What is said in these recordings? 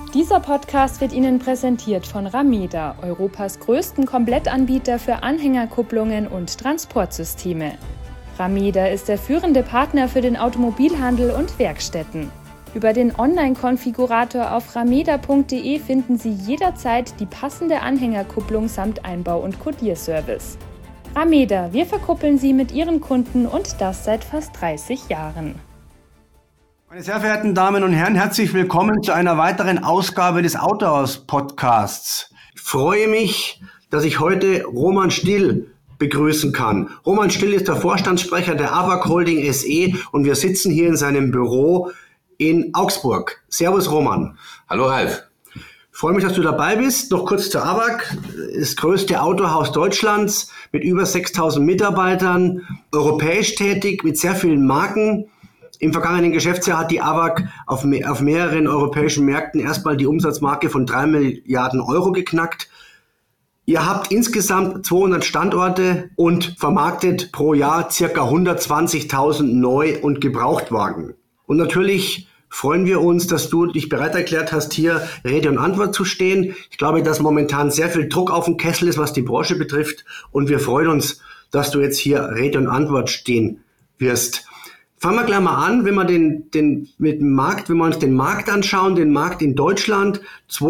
Dieser Podcast wird Ihnen präsentiert von Rameda, Europas größten Komplettanbieter für Anhängerkupplungen und Transportsysteme. Rameda ist der führende Partner für den Automobilhandel und Werkstätten. Über den Online-Konfigurator auf rameda.de finden Sie jederzeit die passende Anhängerkupplung samt Einbau- und Kodierservice. Rameda, wir verkuppeln Sie mit Ihren Kunden und das seit fast 30 Jahren. Meine sehr verehrten Damen und Herren, herzlich willkommen zu einer weiteren Ausgabe des Autohaus-Podcasts. Ich freue mich, dass ich heute Roman Still begrüßen kann. Roman Still ist der Vorstandssprecher der AWAC Holding SE und wir sitzen hier in seinem Büro in Augsburg. Servus Roman. Hallo Ralf. Ich freue mich, dass du dabei bist. Noch kurz zur AWAC, das größte Autohaus Deutschlands mit über 6.000 Mitarbeitern, europäisch tätig mit sehr vielen Marken. Im vergangenen Geschäftsjahr hat die AWAC auf mehreren europäischen Märkten erstmal die Umsatzmarke von 3 Milliarden Euro geknackt. Ihr habt insgesamt 200 Standorte und vermarktet pro Jahr ca. 120.000 Neu- und Gebrauchtwagen. Und natürlich freuen wir uns, dass du dich bereit erklärt hast, hier Rede und Antwort zu stehen. Ich glaube, dass momentan sehr viel Druck auf dem Kessel ist, was die Branche betrifft. Und wir freuen uns, dass du jetzt hier Rede und Antwort stehen wirst. Fangen wir gleich mal an, wenn wir wenn wir uns den Markt anschauen, den Markt in Deutschland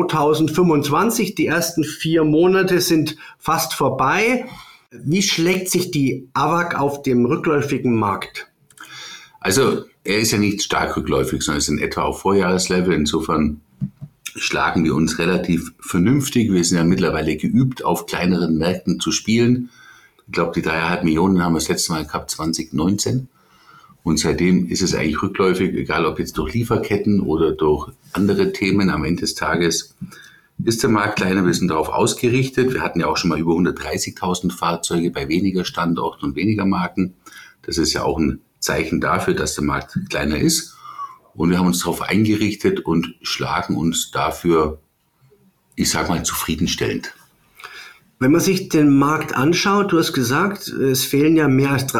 2025, die ersten 4 Monate sind fast vorbei. Wie schlägt sich die AWAC auf dem rückläufigen Markt? Also er ist ja nicht stark rückläufig, sondern ist in etwa auf Vorjahreslevel. Insofern schlagen wir uns relativ vernünftig. Wir sind ja mittlerweile geübt, auf kleineren Märkten zu spielen. Ich glaube, die 3,5 Millionen haben wir das letzte Mal gehabt, 2019. Und seitdem ist es eigentlich rückläufig, egal ob jetzt durch Lieferketten oder durch andere Themen. Am Ende des Tages ist der Markt kleiner, wir sind darauf ausgerichtet. Wir hatten ja auch schon mal über 130.000 Fahrzeuge bei weniger Standorten und weniger Marken. Das ist ja auch ein Zeichen dafür, dass der Markt kleiner ist. Und wir haben uns darauf eingerichtet und schlagen uns dafür, ich sag mal, zufriedenstellend. Wenn man sich den Markt anschaut, du hast gesagt, es fehlen ja mehr als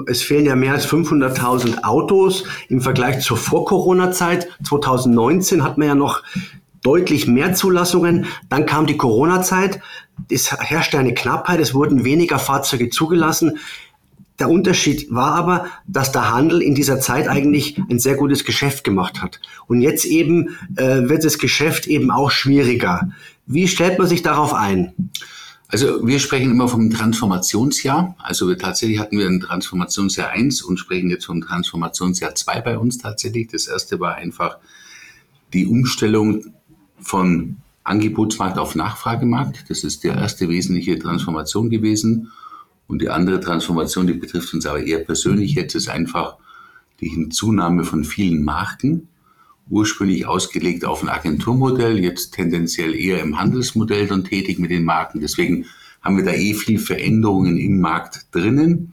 500.000 Autos im Vergleich zur Vor-Corona-Zeit. 2019 hat man ja noch deutlich mehr Zulassungen. Dann kam die Corona-Zeit. Es herrschte eine Knappheit, es wurden weniger Fahrzeuge zugelassen. Der Unterschied war aber, dass der Handel in dieser Zeit eigentlich ein sehr gutes Geschäft gemacht hat. Und jetzt eben wird das Geschäft eben auch schwieriger. Wie stellt man sich darauf ein? Also wir sprechen immer vom Transformationsjahr. Also tatsächlich hatten wir ein Transformationsjahr 1 und sprechen jetzt vom Transformationsjahr 2 bei uns tatsächlich. Das erste war einfach die Umstellung von Angebotsmarkt auf Nachfragemarkt. Das ist die erste wesentliche Transformation gewesen. Und die andere Transformation, die betrifft uns aber eher persönlich jetzt, ist einfach die Hinzunahme von vielen Marken. Ursprünglich ausgelegt auf ein Agenturmodell, jetzt tendenziell eher im Handelsmodell dann tätig mit den Marken. Deswegen haben wir da viel Veränderungen im Markt drinnen.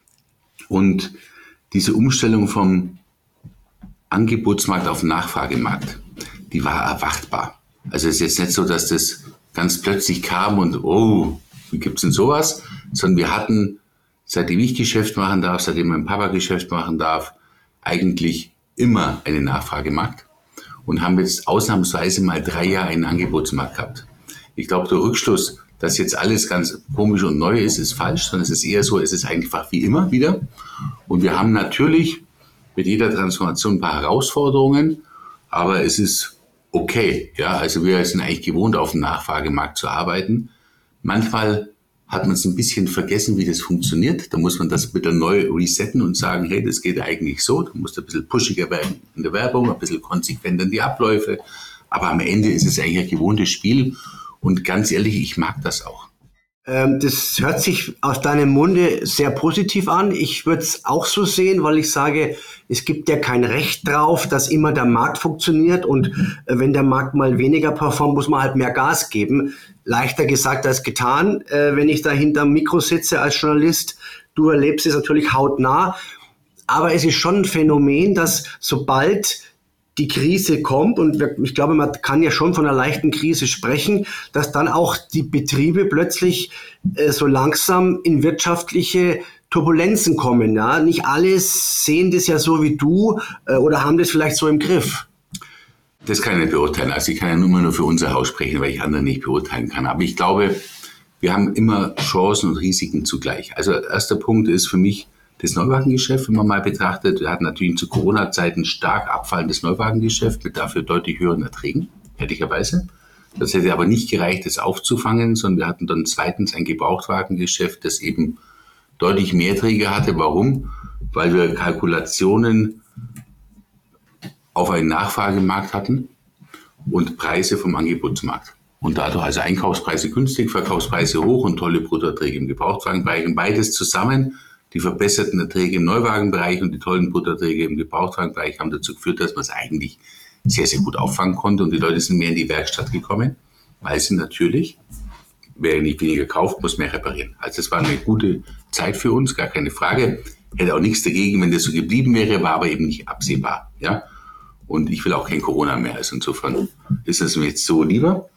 Und diese Umstellung vom Angebotsmarkt auf Nachfragemarkt, die war erwartbar. Also es ist jetzt nicht so, dass das ganz plötzlich kam und wie gibt's denn sowas? Sondern wir hatten, seitdem ich Geschäft machen darf, seitdem mein Papa Geschäft machen darf, eigentlich immer einen Nachfragemarkt und haben jetzt ausnahmsweise mal 3 Jahre einen Angebotsmarkt gehabt. Ich glaube, der Rückschluss, dass jetzt alles ganz komisch und neu ist falsch, sondern es ist eher so, es ist einfach wie immer wieder. Und wir haben natürlich mit jeder Transformation ein paar Herausforderungen, aber es ist okay. Ja, also wir sind eigentlich gewohnt, auf dem Nachfragemarkt zu arbeiten. Manchmal hat man es ein bisschen vergessen, wie das funktioniert. Da muss man das wieder neu resetten und sagen, hey, das geht eigentlich so. Du musst ein bisschen pushiger werden in der Werbung, ein bisschen konsequenter in die Abläufe. Aber am Ende ist es eigentlich ein gewohntes Spiel. Und ganz ehrlich, ich mag das auch. Das hört sich aus deinem Munde sehr positiv an. Ich würde es auch so sehen, weil ich sage, es gibt ja kein Recht drauf, dass immer der Markt funktioniert. Und wenn der Markt mal weniger performt, muss man halt mehr Gas geben. Leichter gesagt als getan, wenn ich da hinterm Mikro sitze als Journalist. Du erlebst es natürlich hautnah. Aber es ist schon ein Phänomen, dass sobald die Krise kommt, und ich glaube, man kann ja schon von einer leichten Krise sprechen, dass dann auch die Betriebe plötzlich so langsam in wirtschaftliche Turbulenzen kommen. Ja? Nicht alle sehen das ja so wie du oder haben das vielleicht so im Griff. Das kann ich nicht beurteilen. Also ich kann ja nur für unser Haus sprechen, weil ich andere nicht beurteilen kann. Aber ich glaube, wir haben immer Chancen und Risiken zugleich. Also erster Punkt ist für mich das Neuwagengeschäft, wenn man mal betrachtet. Wir hatten natürlich zu Corona-Zeiten stark abfallendes Neuwagengeschäft mit dafür deutlich höheren Erträgen, ehrlicherweise. Das hätte aber nicht gereicht, das aufzufangen, sondern wir hatten dann zweitens ein Gebrauchtwagengeschäft, das eben deutlich mehr Erträge hatte. Warum? Weil wir Kalkulationen auf einen Nachfragemarkt hatten und Preise vom Angebotsmarkt. Und dadurch also Einkaufspreise günstig, Verkaufspreise hoch und tolle Bruttoerträge im Gebrauchtwagenbereich. Und beides zusammen, die verbesserten Erträge im Neuwagenbereich und die tollen Bruttoerträge im Gebrauchtwagenbereich, haben dazu geführt, dass man es eigentlich sehr, sehr gut auffangen konnte. Und die Leute sind mehr in die Werkstatt gekommen, weil sie natürlich, wer nicht weniger kauft, muss mehr reparieren. Also das war eine gute Zeit für uns, gar keine Frage. Hätte auch nichts dagegen, wenn das so geblieben wäre, war aber eben nicht absehbar. Ja? Und ich will auch kein Corona mehr. Also insofern ist es mir jetzt so lieber.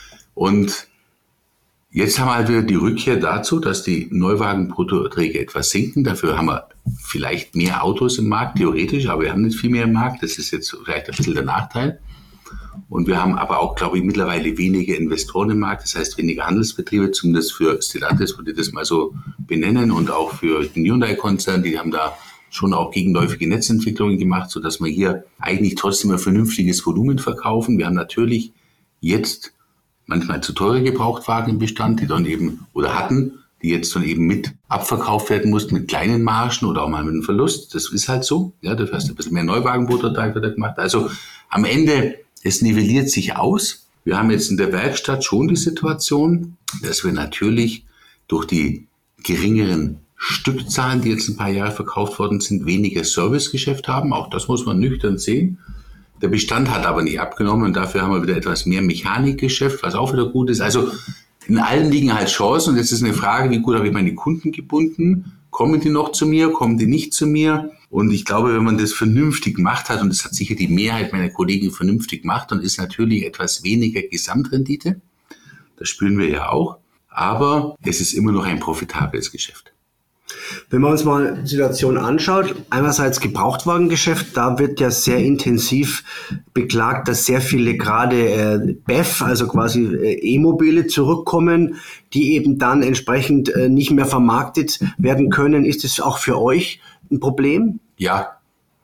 Und jetzt haben wir halt wieder die Rückkehr dazu, dass die Neuwagen-Bruttoerträge etwas sinken. Dafür haben wir vielleicht mehr Autos im Markt, theoretisch, aber wir haben nicht viel mehr im Markt. Das ist jetzt vielleicht ein bisschen der Nachteil. Und wir haben aber auch, glaube ich, mittlerweile weniger Investoren im Markt. Das heißt, weniger Handelsbetriebe, zumindest für Stellantis, würde ich das mal so benennen. Und auch für den Hyundai-Konzern, die haben da schon auch gegenläufige Netzentwicklungen gemacht, sodass wir hier eigentlich trotzdem ein vernünftiges Volumen verkaufen. Wir haben natürlich jetzt manchmal zu teure Gebrauchtwagen im Bestand, die dann eben, oder hatten, die jetzt dann eben mit abverkauft werden mussten, mit kleinen Margen oder auch mal mit einem Verlust. Das ist halt so. Ja, dafür hast du ein bisschen mehr Neuwagenprototyp gemacht. Also am Ende, es nivelliert sich aus. Wir haben jetzt in der Werkstatt schon die Situation, dass wir natürlich durch die geringeren Stückzahlen, die jetzt ein paar Jahre verkauft worden sind, weniger Servicegeschäft haben. Auch das muss man nüchtern sehen. Der Bestand hat aber nicht abgenommen und dafür haben wir wieder etwas mehr Mechanikgeschäft, was auch wieder gut ist. Also in allem liegen halt Chancen und jetzt ist eine Frage, wie gut habe ich meine Kunden gebunden? Kommen die noch zu mir? Kommen die nicht zu mir? Und ich glaube, wenn man das vernünftig gemacht hat, und das hat sicher die Mehrheit meiner Kollegen vernünftig gemacht, dann ist natürlich etwas weniger Gesamtrendite. Das spüren wir ja auch. Aber es ist immer noch ein profitables Geschäft. Wenn man uns mal die Situation anschaut, einerseits Gebrauchtwagengeschäft, da wird ja sehr intensiv beklagt, dass sehr viele gerade BEV, also quasi E-Mobile zurückkommen, die eben dann entsprechend nicht mehr vermarktet werden können. Ist das auch für euch ein Problem? Ja,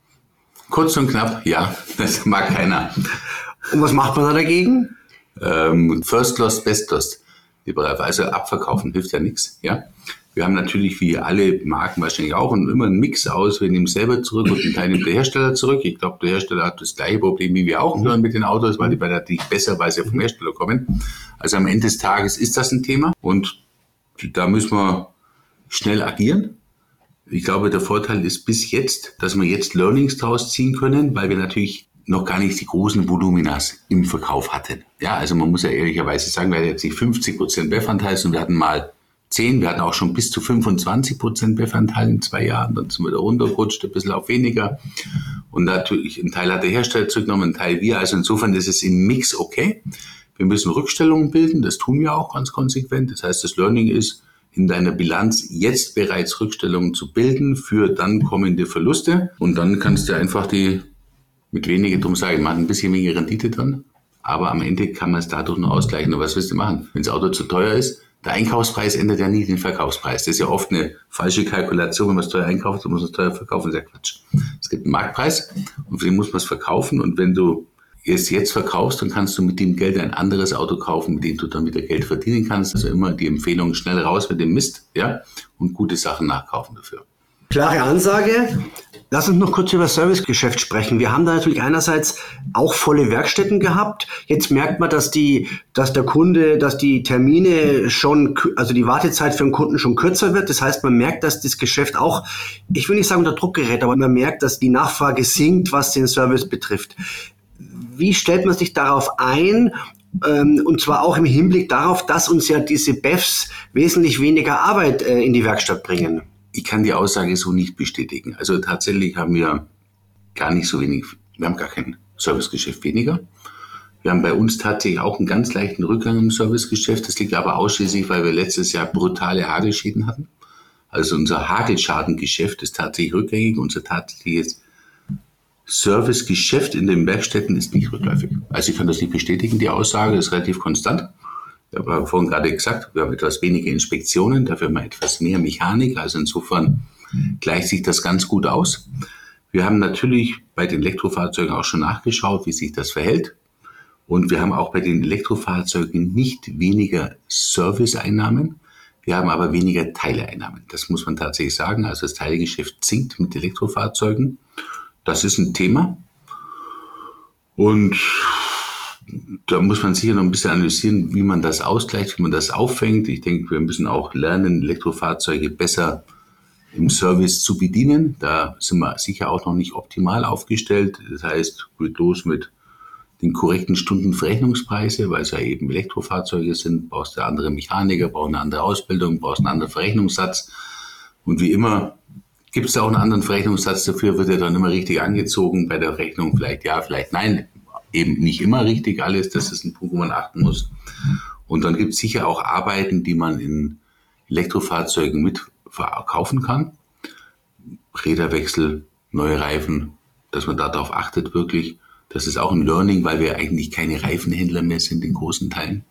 kurz und knapp, ja, das mag keiner. Und was macht man da dagegen? First lost, best lost. Also abverkaufen hilft ja nichts, ja. Wir haben natürlich wie alle Marken wahrscheinlich auch immer einen Mix aus, wir nehmen selber zurück und einen Teil nimmt der Hersteller zurück. Ich glaube, der Hersteller hat das gleiche Problem wie wir auch mit den Autos, weil die bei natürlich besser, weil sie vom Hersteller kommen. Also am Ende des Tages ist das ein Thema und da müssen wir schnell agieren. Ich glaube, der Vorteil ist bis jetzt, dass wir jetzt Learnings draus ziehen können, weil wir natürlich noch gar nicht die großen Voluminas im Verkauf hatten. Ja, also man muss ja ehrlicherweise sagen, wir hatten jetzt nicht 50% BEV-Anteil und wir hatten mal 10, wir hatten auch schon bis zu 25% BEV-Anteil in 2 Jahren, dann sind wir da runtergerutscht, ein bisschen auf weniger. Und natürlich, ein Teil hat der Hersteller zurückgenommen, ein Teil wir. Also insofern ist es im Mix okay. Wir müssen Rückstellungen bilden, das tun wir auch ganz konsequent. Das heißt, das Learning ist, in deiner Bilanz jetzt bereits Rückstellungen zu bilden für dann kommende Verluste. Und dann kannst du einfach die mit weniger, drum sagen, man hat ein bisschen weniger Rendite dran. Aber am Ende kann man es dadurch nur ausgleichen. Und was willst du machen? Wenn das Auto zu teuer ist, der Einkaufspreis ändert ja nie den Verkaufspreis. Das ist ja oft eine falsche Kalkulation. Wenn man es teuer einkauft, dann muss man es teuer verkaufen. Das ist ja Quatsch. Es gibt einen Marktpreis und für den muss man es verkaufen. Und wenn du es jetzt verkaufst, dann kannst du mit dem Geld ein anderes Auto kaufen, mit dem du dann wieder Geld verdienen kannst. Also immer die Empfehlung, schnell raus mit dem Mist, ja, und gute Sachen nachkaufen dafür. Klare Ansage. Lass uns noch kurz über das Servicegeschäft sprechen. Wir haben da natürlich einerseits auch volle Werkstätten gehabt. Jetzt merkt man, dass die Termine schon, also die Wartezeit für den Kunden schon kürzer wird. Das heißt, man merkt, dass das Geschäft auch, ich will nicht sagen unter Druck gerät, aber man merkt, dass die Nachfrage sinkt, was den Service betrifft. Wie stellt man sich darauf ein? Und zwar auch im Hinblick darauf, dass uns ja diese BEVs wesentlich weniger Arbeit in die Werkstatt bringen. Ich kann die Aussage so nicht bestätigen. Also tatsächlich haben wir gar nicht so wenig, wir haben gar kein Servicegeschäft weniger. Wir haben bei uns tatsächlich auch einen ganz leichten Rückgang im Servicegeschäft. Das liegt aber ausschließlich, weil wir letztes Jahr brutale Hagelschäden hatten. Also unser Hagelschadengeschäft ist tatsächlich rückgängig. Unser tatsächliches Servicegeschäft in den Werkstätten ist nicht rückläufig. Also ich kann das nicht bestätigen, die Aussage ist relativ konstant. Ich habe vorhin gerade gesagt, wir haben etwas weniger Inspektionen, dafür haben wir etwas mehr Mechanik. Also insofern gleicht sich das ganz gut aus. Wir haben natürlich bei den Elektrofahrzeugen auch schon nachgeschaut, wie sich das verhält. Und wir haben auch bei den Elektrofahrzeugen nicht weniger Serviceeinnahmen. Wir haben aber weniger Teileeinnahmen. Das muss man tatsächlich sagen. Also das Teilegeschäft sinkt mit Elektrofahrzeugen. Das ist ein Thema. Und da muss man sicher noch ein bisschen analysieren, wie man das ausgleicht, wie man das auffängt. Ich denke, wir müssen auch lernen, Elektrofahrzeuge besser im Service zu bedienen. Da sind wir sicher auch noch nicht optimal aufgestellt. Das heißt, geht los mit den korrekten Stundenverrechnungspreise, weil es ja eben Elektrofahrzeuge sind. Brauchst du andere Mechaniker, brauchst eine andere Ausbildung, brauchst einen anderen Verrechnungssatz. Und wie immer gibt es da auch einen anderen Verrechnungssatz dafür, wird er dann immer richtig angezogen bei der Rechnung. Vielleicht ja, vielleicht nein. Eben nicht immer richtig alles. Das ist ein Punkt, wo man achten muss. Und dann gibt es sicher auch Arbeiten, die man in Elektrofahrzeugen mit verkaufen kann. Räderwechsel, neue Reifen, dass man darauf achtet wirklich. Das ist auch ein Learning, weil wir eigentlich keine Reifenhändler mehr sind in großen Teilen.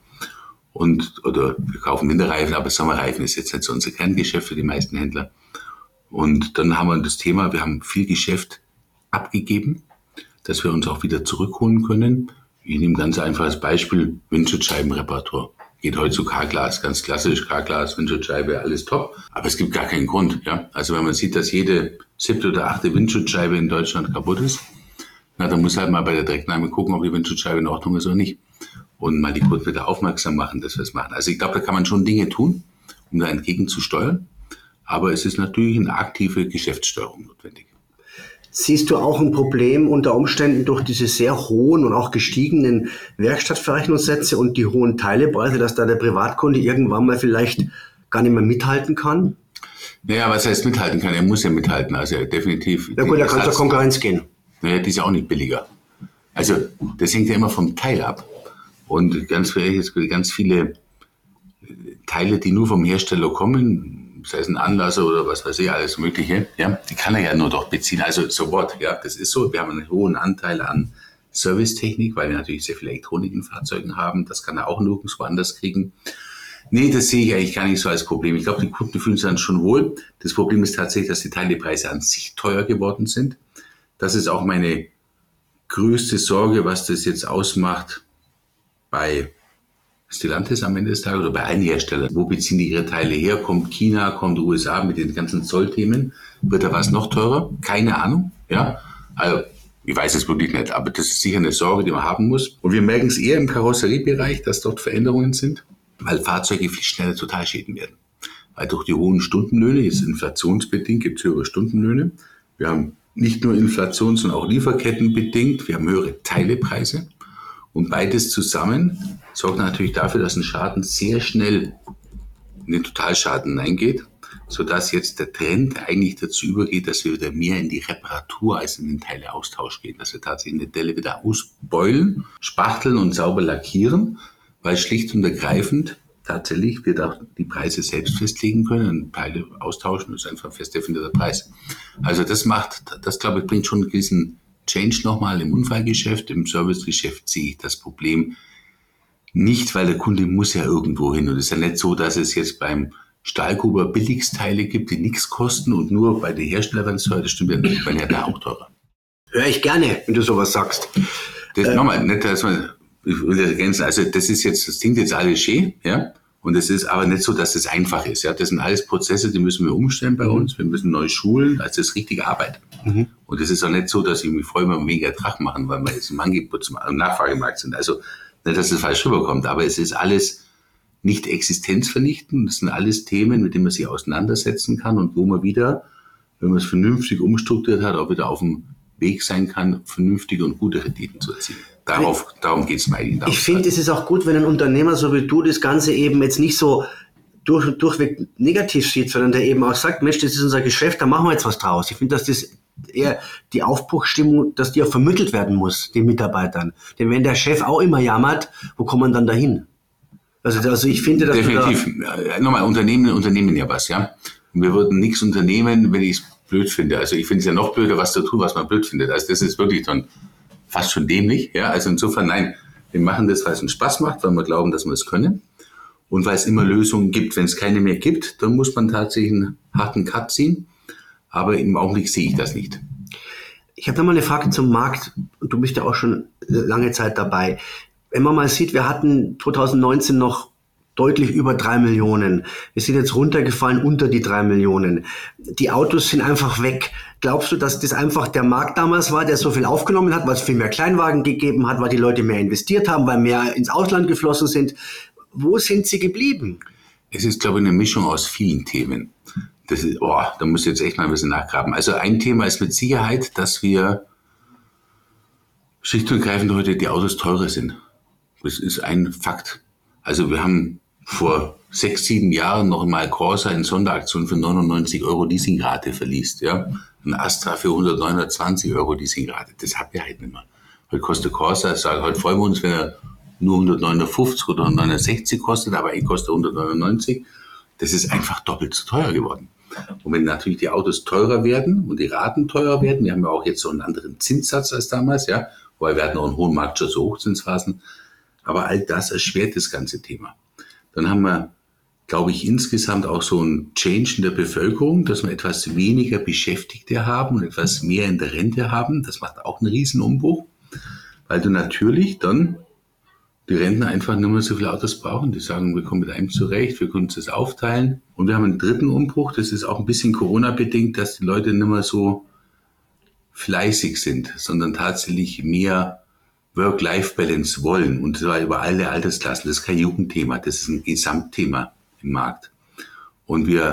Oder wir kaufen Winterreifen, aber Sommerreifen ist jetzt nicht so unser Kerngeschäft für die meisten Händler. Und dann haben wir das Thema, wir haben viel Geschäft abgegeben, dass wir uns auch wieder zurückholen können. Ich nehme ein ganz einfaches Beispiel, Windschutzscheibenreparatur. Geht heute zu Carglass, ganz klassisch, Carglass, Windschutzscheibe, alles top. Aber es gibt gar keinen Grund. Ja? Also wenn man sieht, dass jede 7. oder 8. Windschutzscheibe in Deutschland kaputt ist, na, dann muss halt mal bei der Direktnahme gucken, ob die Windschutzscheibe in Ordnung ist oder nicht. Und mal die Kunden wieder aufmerksam machen, dass wir es machen. Also ich glaube, da kann man schon Dinge tun, um da entgegenzusteuern. Aber es ist natürlich eine aktive Geschäftssteuerung notwendig. Siehst du auch ein Problem unter Umständen durch diese sehr hohen und auch gestiegenen Werkstattverrechnungssätze und die hohen Teilepreise, dass da der Privatkunde irgendwann mal vielleicht gar nicht mehr mithalten kann? Naja, was heißt mithalten kann? Er muss ja mithalten, also definitiv. Ja gut, da kann zur Konkurrenz gehen. Naja, die ist ja auch nicht billiger. Also das hängt ja immer vom Teil ab. Und ganz viele Teile, die nur vom Hersteller kommen, sei es ein Anlasser oder was weiß ich, alles Mögliche, ja, die kann er ja nur dort beziehen. Also so what, ja, das ist so. Wir haben einen hohen Anteil an Servicetechnik, weil wir natürlich sehr viel Elektronik in Fahrzeugen haben. Das kann er auch nirgendwo anders kriegen. Nee, das sehe ich eigentlich gar nicht so als Problem. Ich glaube, die Kunden fühlen sich dann schon wohl. Das Problem ist tatsächlich, dass die Teilepreise an sich teuer geworden sind. Das ist auch meine größte Sorge, was das jetzt ausmacht bei Stellantis am Ende des Tages oder bei allen Herstellern. Wo beziehen die ihre Teile her? Kommt China, kommt USA mit den ganzen Zollthemen? Wird da was noch teurer? Keine Ahnung. Ja, also ich weiß es wirklich nicht, aber das ist sicher eine Sorge, die man haben muss. Und wir merken es eher im Karosseriebereich, dass dort Veränderungen sind, weil Fahrzeuge viel schneller Totalschäden werden. Weil durch die hohen Stundenlöhne, jetzt inflationsbedingt, gibt es höhere Stundenlöhne. Wir haben nicht nur Inflation, sondern auch lieferkettenbedingt. Wir haben höhere Teilepreise. Und beides zusammen sorgt natürlich dafür, dass ein Schaden sehr schnell in den Totalschaden eingeht, sodass jetzt der Trend eigentlich dazu übergeht, dass wir wieder mehr in die Reparatur als in den Teileaustausch gehen. Dass wir tatsächlich eine Teile wieder ausbeulen, spachteln und sauber lackieren, weil schlicht und ergreifend tatsächlich wir da die Preise selbst festlegen können und Teile austauschen, das ist einfach ein fest definierter Preis. Also das glaube ich, bringt schon einen gewissen Change nochmal im Unfallgeschäft. Im Servicegeschäft sehe ich das Problem nicht, weil der Kunde muss ja irgendwo hin. Und es ist ja nicht so, dass es jetzt beim Stahlgruber Billigsteile gibt, die nichts kosten und nur bei den Herstellern werden es teuer. Das stimmt ja nicht, weil ja da auch teurer. Höre ich gerne, wenn du sowas sagst. Das nochmal, nicht, dass man, ich will das ergänzen, also das klingt jetzt alles schön, ja. Und es ist aber nicht so, dass es einfach ist. Ja, das sind alles Prozesse, die müssen wir umstellen bei uns. Wir müssen neu schulen. Also das ist richtige Arbeit. Mhm. Und es ist auch nicht so, dass ich mich freue, wenn wir weniger Trach machen, weil wir jetzt im Angebot im Nachfragemarkt sind. Also nicht, dass das falsch rüberkommt, aber es ist alles nicht existenzvernichtend. Das sind alles Themen, mit denen man sich auseinandersetzen kann und wo man wieder, wenn man es vernünftig umstrukturiert hat, auch wieder auf dem Weg sein kann, vernünftige und gute Renditen zu erzielen. Darum geht es mir eigentlich. Ich finde, es ist auch gut, wenn ein Unternehmer so wie du das Ganze eben jetzt nicht so durchweg negativ sieht, sondern der eben auch sagt, Mensch, das ist unser Geschäft, da machen wir jetzt was draus. Ich finde, dass das eher die Aufbruchsstimmung, dass die auch vermittelt werden muss, den Mitarbeitern. Denn wenn der Chef auch immer jammert, wo kommt man dann dahin? Also ich finde, dass definitiv. Nochmal, Unternehmen ja was, ja. Und wir würden nichts unternehmen, wenn ich es blöd finde. Also ich finde es ja noch blöder, was zu tun, was man blöd findet. Also das ist wirklich dann fast schon dämlich. Ja? Also insofern, nein, wir machen das, weil es uns Spaß macht, weil wir glauben, dass wir es können. Und weil es immer Lösungen gibt. Wenn es keine mehr gibt, dann muss man tatsächlich einen harten Cut ziehen. Aber im Augenblick sehe ich das nicht. Ich habe da mal eine Frage zum Markt. Du bist ja auch schon lange Zeit dabei. Wenn man mal sieht, wir hatten 2019 noch deutlich über 3 Millionen. Wir sind jetzt runtergefallen unter die 3 Millionen. Die Autos sind einfach weg. Glaubst du, dass das einfach der Markt damals war, der so viel aufgenommen hat, weil es viel mehr Kleinwagen gegeben hat, weil die Leute mehr investiert haben, weil mehr ins Ausland geflossen sind? Wo sind sie geblieben? Es ist, glaube ich, eine Mischung aus vielen Themen. Das ist, da muss ich jetzt echt mal ein bisschen nachgraben. Also ein Thema ist mit Sicherheit, dass wir schlicht und ergreifend heute die Autos teurer sind. Das ist ein Fakt. Also wir haben vor 6, 7 Jahren noch einmal Corsa in Sonderaktion für 99 € Leasingrate verliest. Ja? Ein Astra für 100, 920 € Leasingrate. Das haben wir halt nicht mehr. Heute kostet Corsa, heute freuen wir uns, wenn er nur 159 oder 169 kostet, aber kostet 199. Das ist einfach doppelt so teuer geworden. Und wenn natürlich die Autos teurer werden und die Raten teurer werden, wir haben ja auch jetzt so einen anderen Zinssatz als damals, ja, weil wir hatten auch einen hohen Marktschutz, so Hochzinsphasen, aber all das erschwert das ganze Thema. Dann haben wir, glaube ich, insgesamt auch so ein Change in der Bevölkerung, dass wir etwas weniger Beschäftigte haben und etwas mehr in der Rente haben. Das macht auch einen riesen Umbruch, weil du natürlich dann die Rentner einfach nicht mehr so viele Autos brauchen. Die sagen, wir kommen mit einem zurecht, wir können uns das aufteilen. Und wir haben einen dritten Umbruch, das ist auch ein bisschen Corona-bedingt, dass die Leute nicht mehr so fleißig sind, sondern tatsächlich mehr Work-Life-Balance wollen. Und zwar über alle Altersklassen. Das ist kein Jugendthema, das ist ein Gesamtthema im Markt. Und ich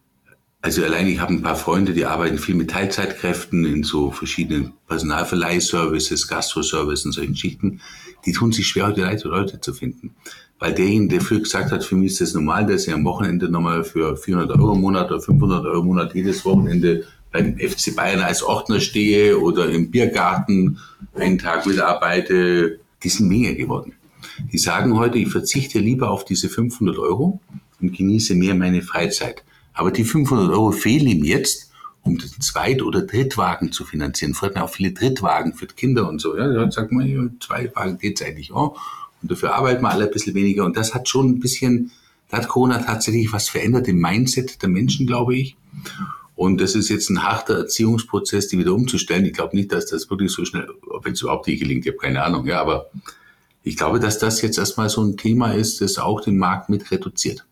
habe ein paar Freunde, die arbeiten viel mit Teilzeitkräften in so verschiedenen Personalverleihservices, Gastroservices und solchen Schichten. Die tun sich schwer, heute Leute zu finden. Weil derjenige, der früher gesagt hat, für mich ist das normal, dass ich am Wochenende nochmal für 400 € im Monat oder 500 € im Monat jedes Wochenende beim FC Bayern als Ordner stehe oder im Biergarten einen Tag mitarbeite, die sind weniger geworden. Die sagen heute, ich verzichte lieber auf diese 500 € und genieße mehr meine Freizeit. Aber die 500 € fehlen ihm jetzt, um den Zweit- oder Drittwagen zu finanzieren. Früher hatten auch viele Drittwagen für die Kinder und so. Ja, da sagt man, ja, 2 Wagen geht's eigentlich auch. Und dafür arbeiten wir alle ein bisschen weniger. Und das hat schon ein bisschen, da hat Corona tatsächlich was verändert im Mindset der Menschen, glaube ich. Und das ist jetzt ein harter Erziehungsprozess, die wieder umzustellen. Ich glaube nicht, dass das wirklich so schnell, ob jetzt überhaupt nicht gelingt, ich habe keine Ahnung. Ja, aber ich glaube, dass das jetzt erstmal so ein Thema ist, das auch den Markt mit reduziert.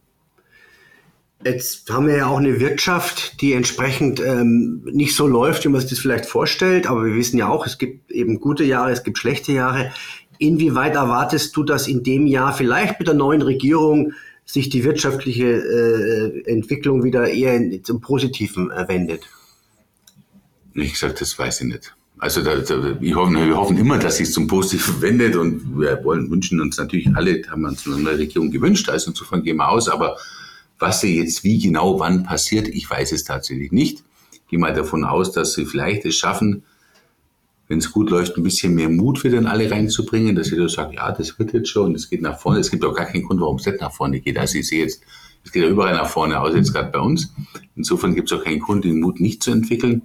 Jetzt haben wir ja auch eine Wirtschaft, die entsprechend nicht so läuft, wie man sich das vielleicht vorstellt. Aber wir wissen ja auch, es gibt eben gute Jahre, es gibt schlechte Jahre. Inwieweit erwartest du, dass in dem Jahr vielleicht mit der neuen Regierung sich die wirtschaftliche Entwicklung wieder eher zum Positiven wendet? Wie gesagt, das weiß ich nicht. Also wir hoffen immer, dass sich zum Positiven wendet und wir wünschen uns natürlich alle, haben wir uns eine neue Regierung gewünscht, also insofern gehen wir aus, aber was sie jetzt wie genau wann passiert, ich weiß es tatsächlich nicht. Ich gehe mal davon aus, dass sie vielleicht es schaffen, wenn es gut läuft, ein bisschen mehr Mut wieder in alle reinzubringen, dass jeder sagt, ja, das wird jetzt schon, das geht nach vorne. Es gibt auch gar keinen Grund, warum es nicht nach vorne geht. Also ich sehe jetzt, es geht ja überall nach vorne, außer jetzt gerade bei uns. Insofern gibt es auch keinen Grund, den Mut nicht zu entwickeln.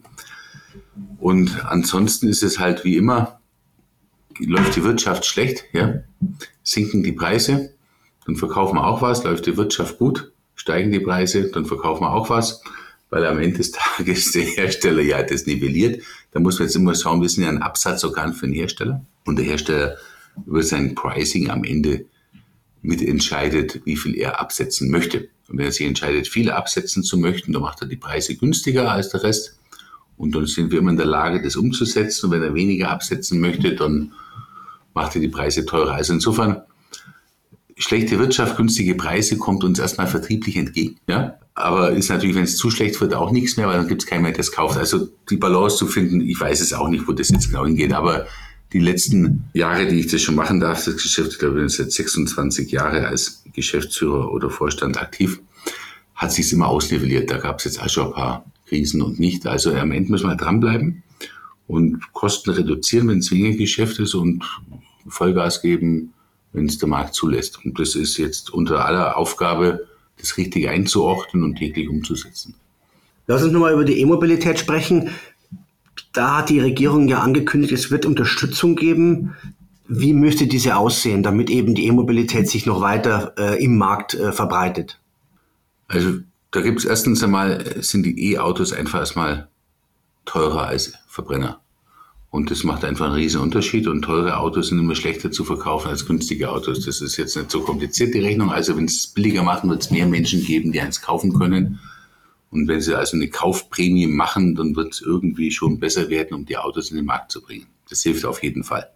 Und ansonsten ist es halt wie immer, läuft die Wirtschaft schlecht, ja, sinken die Preise, dann verkaufen wir auch was, läuft die Wirtschaft gut, steigen die Preise, dann verkaufen wir auch was, weil am Ende des Tages der Hersteller ja das nivelliert. Da muss man jetzt immer schauen, wir sind ja ein Absatzorgan für den Hersteller und der Hersteller über sein Pricing am Ende mitentscheidet, wie viel er absetzen möchte. Und wenn er sich entscheidet, viel absetzen zu möchten, dann macht er die Preise günstiger als der Rest und dann sind wir immer in der Lage, das umzusetzen und wenn er weniger absetzen möchte, dann macht er die Preise teurer. Also insofern, schlechte Wirtschaft, günstige Preise kommt uns erstmal vertrieblich entgegen. Ja? Aber ist natürlich, wenn es zu schlecht wird, auch nichts mehr, weil dann gibt es keinen mehr, der es kauft. Also die Balance zu finden, ich weiß es auch nicht, wo das jetzt genau hingeht, aber die letzten Jahre, die ich das schon machen darf, das Geschäft, ich glaube, ich bin seit 26 Jahre als Geschäftsführer oder Vorstand aktiv, hat sich immer ausnivelliert. Da gab es jetzt auch schon ein paar Krisen und nicht. Also am Ende müssen wir halt dranbleiben und Kosten reduzieren, wenn es weniger Geschäft ist und Vollgas geben, wenn es der Markt zulässt. Und das ist jetzt unter aller Aufgabe, das richtig einzuordnen und täglich umzusetzen. Lass uns nochmal über die E-Mobilität sprechen. Da hat die Regierung ja angekündigt, es wird Unterstützung geben. Wie müsste diese aussehen, damit eben die E-Mobilität sich noch weiter im Markt verbreitet? Also da gibt es erstens einmal, sind die E-Autos einfach erstmal teurer als Verbrenner. Und das macht einfach einen riesen Unterschied. Und teure Autos sind immer schlechter zu verkaufen als günstige Autos. Das ist jetzt nicht so kompliziert, die Rechnung. Also wenn es billiger machen, wird es mehr Menschen geben, die eins kaufen können. Und wenn sie also eine Kaufprämie machen, dann wird es irgendwie schon besser werden, um die Autos in den Markt zu bringen. Das hilft auf jeden Fall.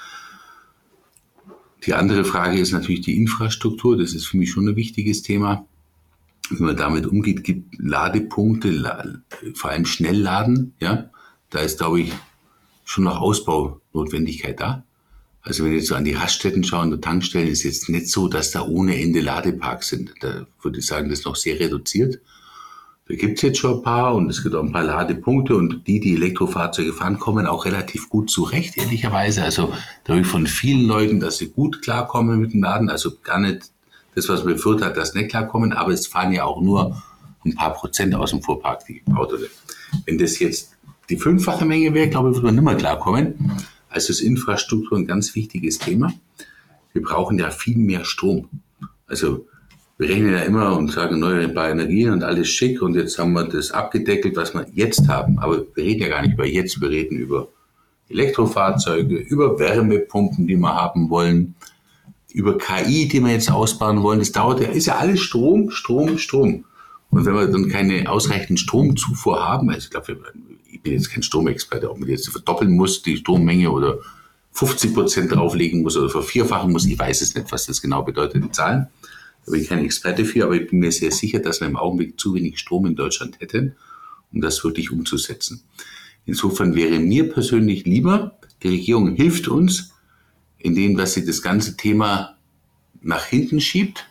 Die andere Frage ist natürlich die Infrastruktur. Das ist für mich schon ein wichtiges Thema. Wie man damit umgeht, gibt Ladepunkte, vor allem Schnellladen. Ja, da ist, glaube ich, schon noch Ausbaunotwendigkeit da. Also wenn wir jetzt so an die Raststätten schauen, die Tankstellen, ist jetzt nicht so, dass da ohne Ende Ladeparks sind. Da würde ich sagen, das ist noch sehr reduziert. Da gibt es jetzt schon ein paar und es gibt auch ein paar Ladepunkte und die Elektrofahrzeuge fahren, kommen auch relativ gut zurecht, ehrlicherweise. Also da höre ich von vielen Leuten, dass sie gut klarkommen mit dem Laden. Also gar nicht das, was man befürchtet hat, dass nicht klarkommen, aber es fahren ja auch nur ein paar Prozent aus dem Fuhrpark die Autos. Wenn das jetzt die 5-fache Menge wäre, glaube ich, würde man nicht mehr klarkommen. Also ist Infrastruktur ein ganz wichtiges Thema. Wir brauchen ja viel mehr Strom. Also wir rechnen ja immer und sagen erneuerbare Energien und alles schick und jetzt haben wir das abgedeckelt, was wir jetzt haben. Aber wir reden ja gar nicht über jetzt, wir reden über Elektrofahrzeuge, über Wärmepumpen, die wir haben wollen, über KI, die wir jetzt ausbauen wollen. Das dauert ja, ist ja alles Strom. Und wenn wir dann keine ausreichende Stromzufuhr haben, also ich glaube, ich bin jetzt kein Stromexperte, ob man jetzt verdoppeln muss, die Strommenge oder 50% drauflegen muss oder vervierfachen muss, ich weiß es nicht, was das genau bedeutet in Zahlen. Da bin ich kein Experte für, aber ich bin mir sehr sicher, dass wir im Augenblick zu wenig Strom in Deutschland hätten, um das wirklich umzusetzen. Insofern wäre mir persönlich lieber, die Regierung hilft uns, indem dass sie das ganze Thema nach hinten schiebt,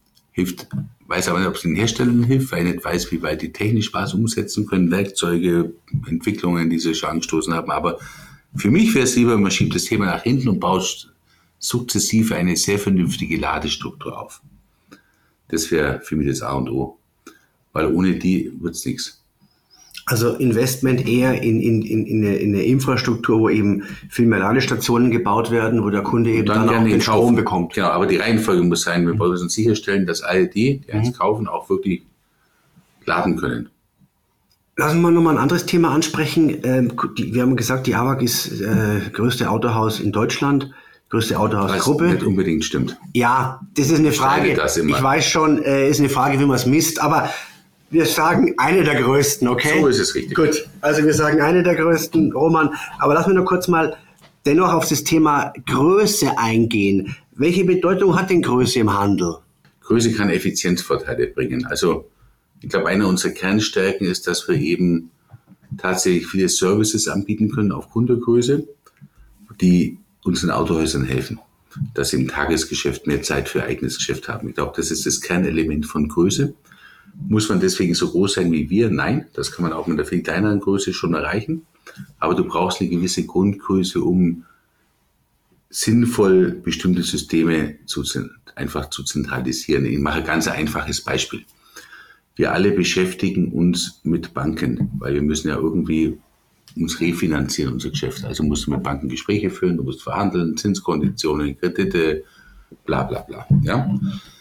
weiß aber nicht, ob es den Herstellern hilft, weil ich nicht weiß, wie weit die technisch was umsetzen können, Werkzeuge, Entwicklungen, die sie schon angestoßen haben. Aber für mich wäre es lieber, man schiebt das Thema nach hinten und baut sukzessive eine sehr vernünftige Ladestruktur auf. Das wäre für mich das A und O, weil ohne die wird es nichts. Also Investment eher in eine Infrastruktur, wo eben viel mehr Ladestationen gebaut werden, wo der Kunde eben dann auch den Strom bekommt. Genau, aber die Reihenfolge muss sein, wir müssen sicherstellen, dass alle die eins kaufen, auch wirklich laden können. Lassen wir nochmal ein anderes Thema ansprechen. Wir haben gesagt, die AWAG ist größte Autohaus in Deutschland, größte Autohausgruppe. Was nicht unbedingt stimmt. Ja, das ist eine Frage. Ich weiß schon, ist eine Frage, wie man es misst, aber wir sagen eine der größten, okay? So ist es richtig. Gut, also wir sagen eine der größten, Roman. Aber lass mich nur kurz mal dennoch auf das Thema Größe eingehen. Welche Bedeutung hat denn Größe im Handel? Größe kann Effizienzvorteile bringen. Also ich glaube, eine unserer Kernstärken ist, dass wir eben tatsächlich viele Services anbieten können aufgrund der Größe, die unseren Autohäusern helfen, dass sie im Tagesgeschäft mehr Zeit für eigenes Geschäft haben. Ich glaube, das ist das Kernelement von Größe. Muss man deswegen so groß sein wie wir? Nein, das kann man auch mit einer viel kleineren Größe schon erreichen. Aber du brauchst eine gewisse Grundgröße, um sinnvoll bestimmte Systeme einfach zu zentralisieren. Ich mache ein ganz einfaches Beispiel. Wir alle beschäftigen uns mit Banken, weil wir müssen ja irgendwie uns refinanzieren, unser Geschäft. Also musst du mit Banken Gespräche führen, du musst verhandeln, Zinskonditionen, Kredite, bla bla bla. Ja?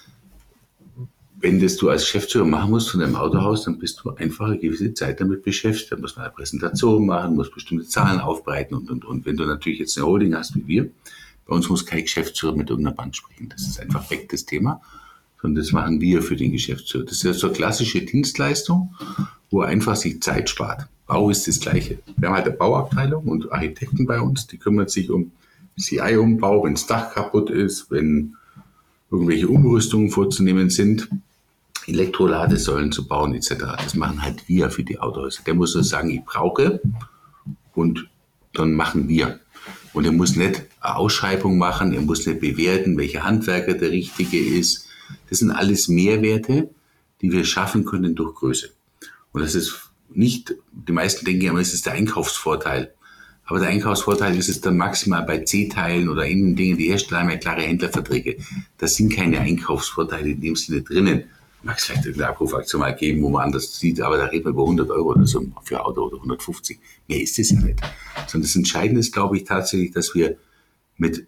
Wenn das du als Geschäftsführer machen musst von deinem Autohaus, dann bist du einfach eine gewisse Zeit damit beschäftigt. Dann musst du eine Präsentation machen, musst bestimmte Zahlen aufbereiten und. Wenn du natürlich jetzt eine Holding hast wie wir, bei uns muss kein Geschäftsführer mit irgendeiner Bank sprechen. Das ist einfach weg, das Thema. Sondern das machen wir für den Geschäftsführer. Das ist ja so eine klassische Dienstleistung, wo er einfach sich Zeit spart. Bau ist das Gleiche. Wir haben halt eine Bauabteilung und Architekten bei uns, die kümmern sich um CI-Umbau, wenn das Dach kaputt ist, wenn irgendwelche Umrüstungen vorzunehmen sind, Elektroladesäulen zu bauen etc. Das machen halt wir für die Autohäuser. Der muss nur sagen, ich brauche und dann machen wir. Und er muss nicht eine Ausschreibung machen, er muss nicht bewerten, welcher Handwerker der richtige ist. Das sind alles Mehrwerte, die wir schaffen können durch Größe. Und das ist nicht, die meisten denken ja immer, es ist der Einkaufsvorteil. Aber der Einkaufsvorteil ist es dann maximal bei C-Teilen oder in den Dingen, die Hersteller haben ja klare Händlerverträge. Da sind keine Einkaufsvorteile in dem Sinne drinnen. mag es vielleicht eine Abrufaktion mal geben, wo man anders sieht, aber da reden wir über 100 Euro oder so für Auto oder 150. Mehr ist es ja nicht. Sondern das Entscheidende ist, glaube ich, tatsächlich, dass wir mit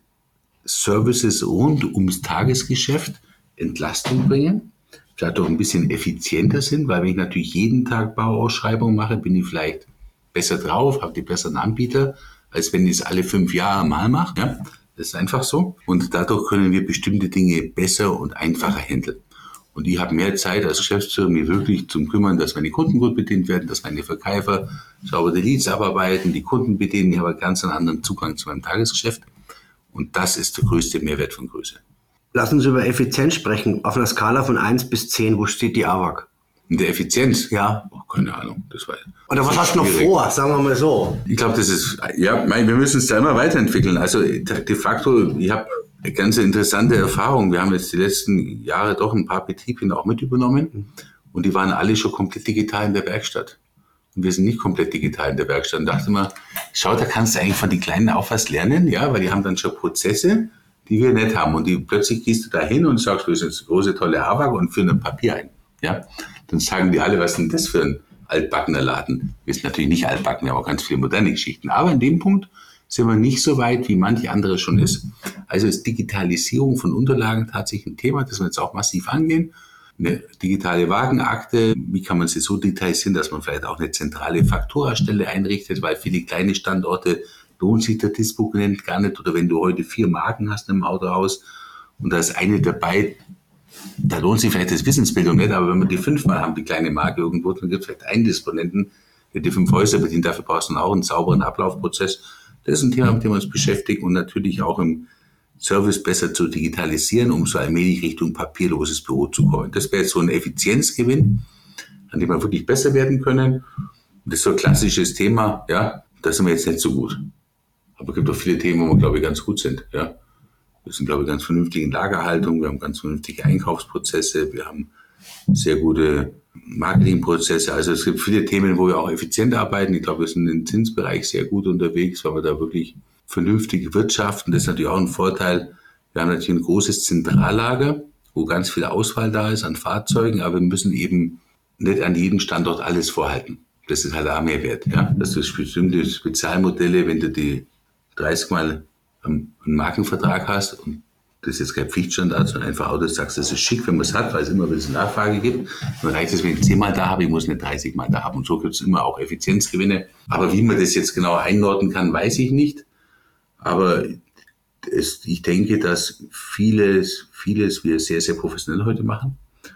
Services rund ums Tagesgeschäft Entlastung bringen, vielleicht auch ein bisschen effizienter sind, weil wenn ich natürlich jeden Tag Bauausschreibungen mache, bin ich vielleicht besser drauf, habe die besseren Anbieter, als wenn ich es alle 5 Jahre mal mache. Ja? Das ist einfach so. Und dadurch können wir bestimmte Dinge besser und einfacher handeln. Und ich habe mehr Zeit als Geschäftsführer, mir wirklich zu kümmern, dass meine Kunden gut bedient werden, dass meine Verkäufer sauber die Leads abarbeiten, die Kunden bedienen. Ich habe einen ganz anderen Zugang zu meinem Tagesgeschäft. Und das ist der größte Mehrwert von Größe. Lass uns über Effizienz sprechen. Auf einer Skala von 1 bis 10, wo steht die AWAG? In der Effizienz? Ja. Oh, keine Ahnung. Das war Oder was hast du noch vor, sagen wir mal so? Ich glaube, das ist, ja, wir müssen es da immer weiterentwickeln. Also de facto, ich habe eine ganz interessante Erfahrung. Wir haben jetzt die letzten Jahre doch ein paar Betriebe auch mit übernommen und die waren alle schon komplett digital in der Werkstatt. Und wir sind nicht komplett digital in der Werkstatt. Und dachte immer, schau, da kannst du eigentlich von den Kleinen auch was lernen, ja, weil die haben dann schon Prozesse, die wir nicht haben. Und die plötzlich gehst du da hin und sagst, du bist jetzt eine große, tolle AWAG und führen ein Papier ein. Ja, dann sagen die alle, was ist denn das für ein altbackener Laden? Wir sind natürlich nicht altbacken, wir haben auch ganz viele moderne Geschichten. Aber in dem Punkt sind wir nicht so weit, wie manche andere schon ist. Also ist Digitalisierung von Unterlagen tatsächlich ein Thema, das wir jetzt auch massiv angehen. Eine digitale Wagenakte, wie kann man sie so digitalisieren, dass man vielleicht auch eine zentrale Fakturastelle einrichtet, weil viele kleine Standorte lohnt sich der Disponent gar nicht. Oder wenn du heute 4 Marken hast im Autohaus und da ist eine dabei, da lohnt sich vielleicht das Wissensbildung nicht, aber wenn wir die 5-mal haben, die kleine Marke irgendwo, dann gibt es vielleicht einen Disponenten, der die 5 Häuser bedient, dafür brauchst du dann auch einen sauberen Ablaufprozess. Das ist ein Thema, mit dem wir uns beschäftigen und natürlich auch im Service besser zu digitalisieren, um so allmählich Richtung papierloses Büro zu kommen. Das wäre jetzt so ein Effizienzgewinn, an dem wir wirklich besser werden können. Das ist so ein klassisches Thema, ja, da sind wir jetzt nicht so gut. Aber es gibt auch viele Themen, wo wir, glaube ich, ganz gut sind, ja. Wir sind, glaube ich, ganz vernünftig in Lagerhaltung, wir haben ganz vernünftige Einkaufsprozesse, wir haben sehr gute Marketingprozesse. Also es gibt viele Themen, wo wir auch effizient arbeiten. Ich glaube, wir sind im Zinsbereich sehr gut unterwegs, weil wir da wirklich vernünftig wirtschaften. Das ist natürlich auch ein Vorteil. Wir haben natürlich ein großes Zentrallager, wo ganz viel Auswahl da ist an Fahrzeugen, aber wir müssen eben nicht an jedem Standort alles vorhalten. Das ist halt auch Mehrwert, ja. Dass du bestimmte Spezialmodelle, wenn du die 30 Mal einen Markenvertrag hast und das ist jetzt kein Pflichtstandard, sondern einfach Autos sagst, das ist schick, wenn man es hat, weil es immer ein bisschen Nachfrage gibt. Dann reicht es, wenn ich 10 Mal da habe, ich muss nicht 30 Mal da haben. Und so gibt es immer auch Effizienzgewinne. Aber wie man das jetzt genau einordnen kann, weiß ich nicht. Aber ich denke, dass vieles wir sehr, sehr professionell heute machen.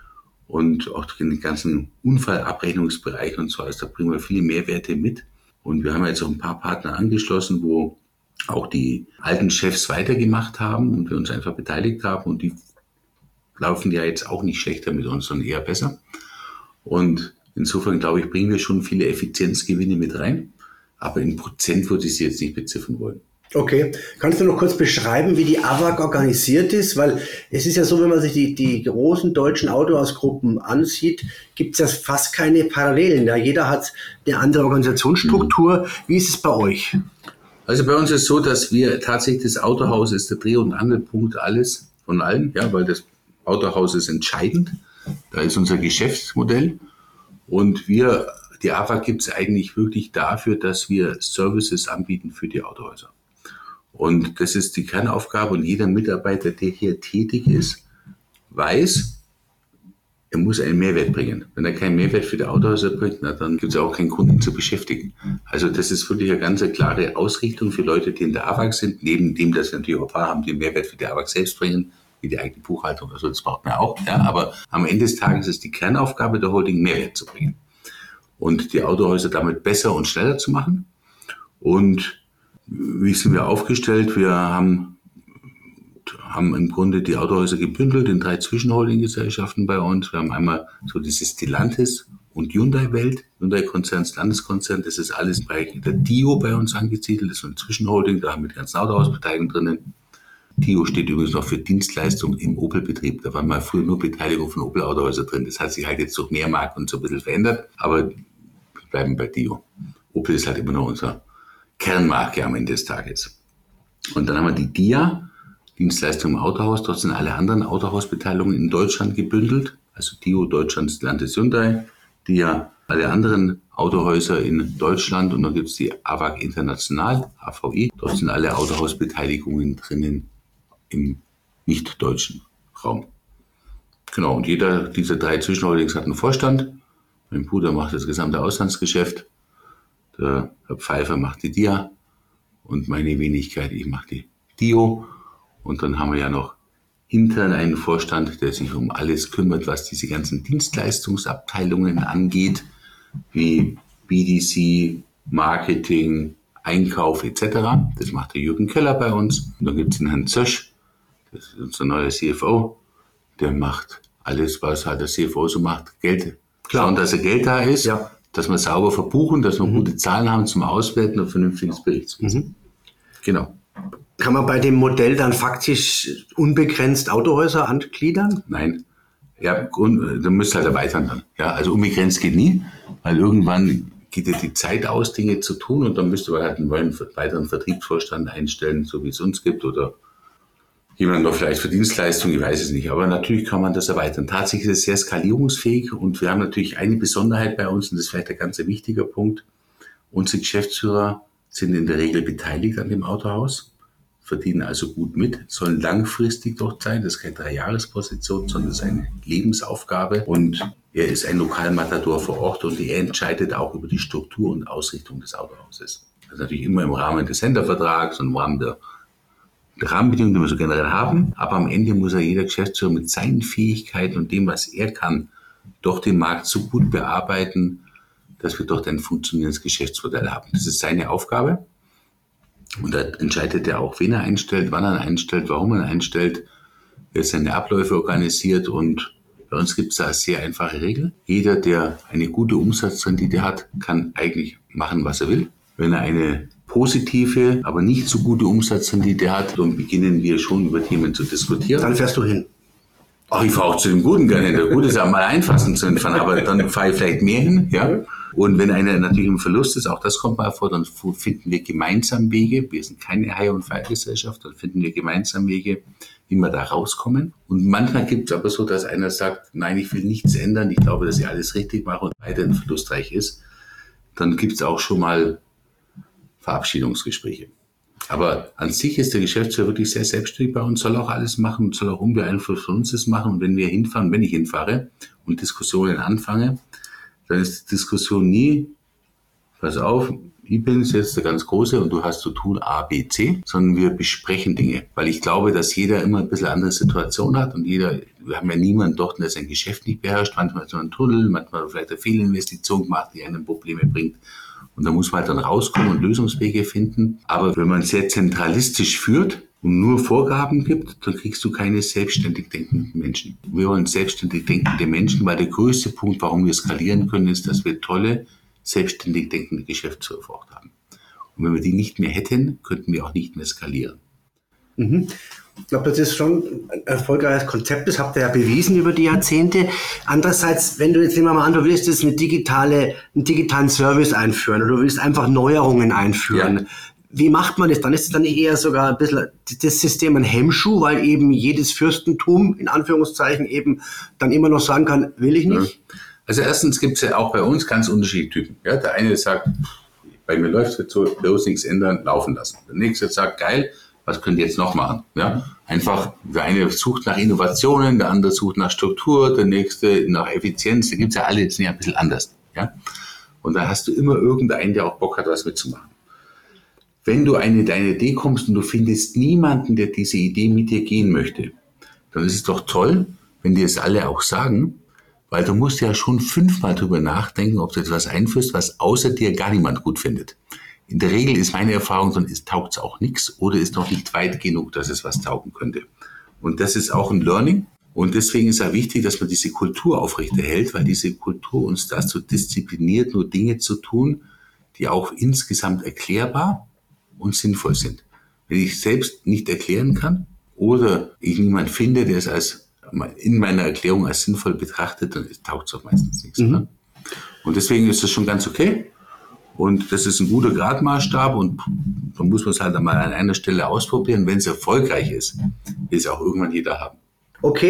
Und auch den ganzen Unfallabrechnungsbereich und so, also da bringen wir viele Mehrwerte mit. Und wir haben jetzt auch ein paar Partner angeschlossen, wo auch die alten Chefs weitergemacht haben und wir uns einfach beteiligt haben und die laufen ja jetzt auch nicht schlechter mit uns, sondern eher besser. Und insofern, glaube ich, bringen wir schon viele Effizienzgewinne mit rein, aber in Prozent würde ich sie jetzt nicht beziffern wollen. Okay, kannst du noch kurz beschreiben, wie die AWAG organisiert ist? Weil es ist ja so, wenn man sich die großen deutschen Autohausgruppen ansieht, gibt es ja fast keine Parallelen. Ja, jeder hat eine andere Organisationsstruktur. Wie ist es bei euch? Also bei uns ist es so, dass wir tatsächlich, das Autohaus ist der Dreh- und Angelpunkt alles von allen, ja, weil das Autohaus ist entscheidend. Da ist unser Geschäftsmodell und die AWAG gibt es eigentlich wirklich dafür, dass wir Services anbieten für die Autohäuser. Und das ist die Kernaufgabe und jeder Mitarbeiter, der hier tätig ist, weiß, er muss einen Mehrwert bringen. Wenn er keinen Mehrwert für die Autohäuser bringt, dann gibt es auch keinen Kunden zu beschäftigen. Also das ist wirklich eine ganz klare Ausrichtung für Leute, die in der AWAG sind, neben dem, dass wir natürlich auch ein paar haben, die einen Mehrwert für die AWAG selbst bringen, wie die eigene Buchhaltung. Also das braucht man auch. Ja, aber am Ende des Tages ist die Kernaufgabe der Holding, Mehrwert zu bringen. Und die Autohäuser damit besser und schneller zu machen. Und wie sind wir aufgestellt? Wir haben im Grunde die Autohäuser gebündelt in 3 Zwischenholdinggesellschaften bei uns. Wir haben einmal so diese Stellantis und Hyundai-Welt, Hyundai-Konzern, Landeskonzern, das ist alles im Bereich der DIO bei uns angesiedelt, das ist so ein Zwischenholding, da haben wir die ganzen Autohausbeteiligungen drinnen. DIO steht übrigens noch für Dienstleistung im Opel-Betrieb, da war mal früher nur Beteiligung von Opel-Autohäuser drin, das hat sich halt jetzt durch Mehrmarkt und so ein bisschen verändert, aber wir bleiben bei DIO. Opel ist halt immer noch unsere Kernmarke am Ende des Tages. Und dann haben wir die DIA, Dienstleistung im Autohaus, dort sind alle anderen Autohausbeteiligungen in Deutschland gebündelt. also Dio, Deutschlands Stellantis Hyundai, Dia, alle anderen Autohäuser in Deutschland und dann gibt es die AWAC International, AVI. Dort sind alle Autohausbeteiligungen drinnen im nicht-deutschen Raum. Genau, und jeder dieser 3 Zwischenholdings hat einen Vorstand. Mein Bruder macht das gesamte Auslandsgeschäft, der Herr Pfeiffer macht die Dia und meine Wenigkeit, ich mache die Dio. Und dann haben wir ja noch intern einen Vorstand, der sich um alles kümmert, was diese ganzen Dienstleistungsabteilungen angeht, wie BDC, Marketing, Einkauf etc. Das macht der Jürgen Keller bei uns. Und dann gibt es den Herrn Zösch, das ist unser neuer CFO, der macht alles, was halt der CFO so macht. Geld, schauen, dass Geld da ist, dass wir sauber verbuchen, dass wir gute Zahlen haben zum Auswerten und vernünftiges Berichtswesen. Genau. Kann man bei dem Modell dann faktisch unbegrenzt Autohäuser angliedern? Nein. Ja, du müsst halt erweitern dann. Ja, also unbegrenzt geht nie, weil irgendwann geht dir die Zeit aus, Dinge zu tun und dann müsste man halt einen weiteren Vertriebsvorstand einstellen, so wie es uns gibt oder jemand noch vielleicht für Dienstleistungen, ich weiß es nicht. Aber natürlich kann man das erweitern. Tatsächlich ist es sehr skalierungsfähig und wir haben natürlich eine Besonderheit bei uns und das ist vielleicht ein ganz wichtiger Punkt. Unsere Geschäftsführer sind in der Regel beteiligt an dem Autohaus, verdienen also gut mit, sollen langfristig dort sein. Das ist keine 3-Jahres-Position, sondern das ist eine Lebensaufgabe. Und er ist ein Lokalmatador vor Ort und er entscheidet auch über die Struktur und Ausrichtung des Autohauses. Das ist natürlich immer im Rahmen des Händlervertrags und im Rahmen der Rahmenbedingungen, die wir so generell haben. Aber am Ende muss jeder Geschäftsführer mit seinen Fähigkeiten und dem, was er kann, doch den Markt so gut bearbeiten, dass wir dort ein funktionierendes Geschäftsmodell haben. Das ist seine Aufgabe. Und da entscheidet er auch, wen er einstellt, wann er ihn einstellt, warum er ihn einstellt, wer seine Abläufe organisiert. Und bei uns gibt es da eine sehr einfache Regel. Jeder, der eine gute Umsatzrendite hat, kann eigentlich machen, was er will. Wenn er eine positive, aber nicht so gute Umsatzrendite hat, dann beginnen wir schon über Themen zu diskutieren. Dann fährst du hin. Ach, ich fahre auch zu dem Guten gerne hin. Der Gute ist ja mal einfachen zu entfahren, aber dann fahre ich vielleicht mehr hin, ja. Und wenn einer natürlich im Verlust ist, auch das kommt mal vor, dann finden wir gemeinsam Wege. Wir sind keine High- und Fire-Gesellschaft, dann finden wir gemeinsam Wege, wie wir da rauskommen. Und manchmal gibt es aber so, dass einer sagt, nein, ich will nichts ändern, ich glaube, dass ich alles richtig mache und weiterhin verlustreich ist. Dann gibt es auch schon mal Verabschiedungsgespräche. Aber an sich ist der Geschäftsführer wirklich sehr selbstständig bei uns, soll auch alles machen, soll auch unbeeinflusst von uns das machen. Und wenn wir hinfahren, wenn ich hinfahre und Diskussionen anfange, dann ist die Diskussion nie, pass auf, ich bin jetzt der ganz Große und du hast zu tun A, B, C, sondern wir besprechen Dinge. Weil ich glaube, dass jeder immer ein bisschen andere Situation hat und wir haben ja niemanden dort, der sein Geschäft nicht beherrscht. Manchmal ist man ein Tunnel, manchmal vielleicht eine Fehlinvestition gemacht, die einem Probleme bringt. Und da muss man halt dann rauskommen und Lösungswege finden. Aber wenn man sehr zentralistisch führt und nur Vorgaben gibt, dann kriegst du keine selbstständig denkenden Menschen. Wir wollen selbstständig denkende Menschen, weil der größte Punkt, warum wir skalieren können, ist, dass wir tolle, selbstständig denkende Geschäftsführer vor Ort haben. Und wenn wir die nicht mehr hätten, könnten wir auch nicht mehr skalieren. Ich glaube, das ist schon ein erfolgreiches Konzept, das habt ihr ja bewiesen über die Jahrzehnte. Andererseits, wenn du jetzt nehmen wir mal an, du willst jetzt einen digitalen Service einführen oder du willst einfach Neuerungen einführen. Ja. Wie macht man das? Dann ist es dann eher sogar ein bisschen das System ein Hemmschuh, weil eben jedes Fürstentum, in Anführungszeichen, eben dann immer noch sagen kann, will ich nicht. Ja. Also erstens gibt es ja auch bei uns ganz unterschiedliche Typen. Ja, der eine sagt, bei mir läuft es jetzt so, bloß nichts ändern, laufen lassen. Der nächste sagt, geil, was könnt ihr jetzt noch machen? Ja, einfach, der eine sucht nach Innovationen, der andere sucht nach Struktur, der nächste nach Effizienz. Da gibt's ja alle, sind ja ein bisschen anders. Ja, und da hast du immer irgendeinen, der auch Bock hat, was mitzumachen. Wenn du deine Idee kommst und du findest niemanden, der diese Idee mit dir gehen möchte, dann ist es doch toll, wenn dir es alle auch sagen, weil du musst ja schon 5-mal drüber nachdenken, ob du etwas einführst, was außer dir gar niemand gut findet. In der Regel ist meine Erfahrung, dann taugt es auch nichts oder ist noch nicht weit genug, dass es was taugen könnte. Und das ist auch ein Learning. Und deswegen ist es wichtig, dass man diese Kultur aufrechterhält, weil diese Kultur uns dazu diszipliniert, nur Dinge zu tun, die auch insgesamt erklärbar und sinnvoll sind. Wenn ich selbst nicht erklären kann oder ich niemanden finde, der es in meiner Erklärung als sinnvoll betrachtet, dann taugt es auch meistens nichts. Ne? Und deswegen ist das schon ganz okay. Und das ist ein guter Gradmaßstab und dann muss man es halt einmal an einer Stelle ausprobieren. Wenn es erfolgreich ist, will es auch irgendwann jeder haben. Okay,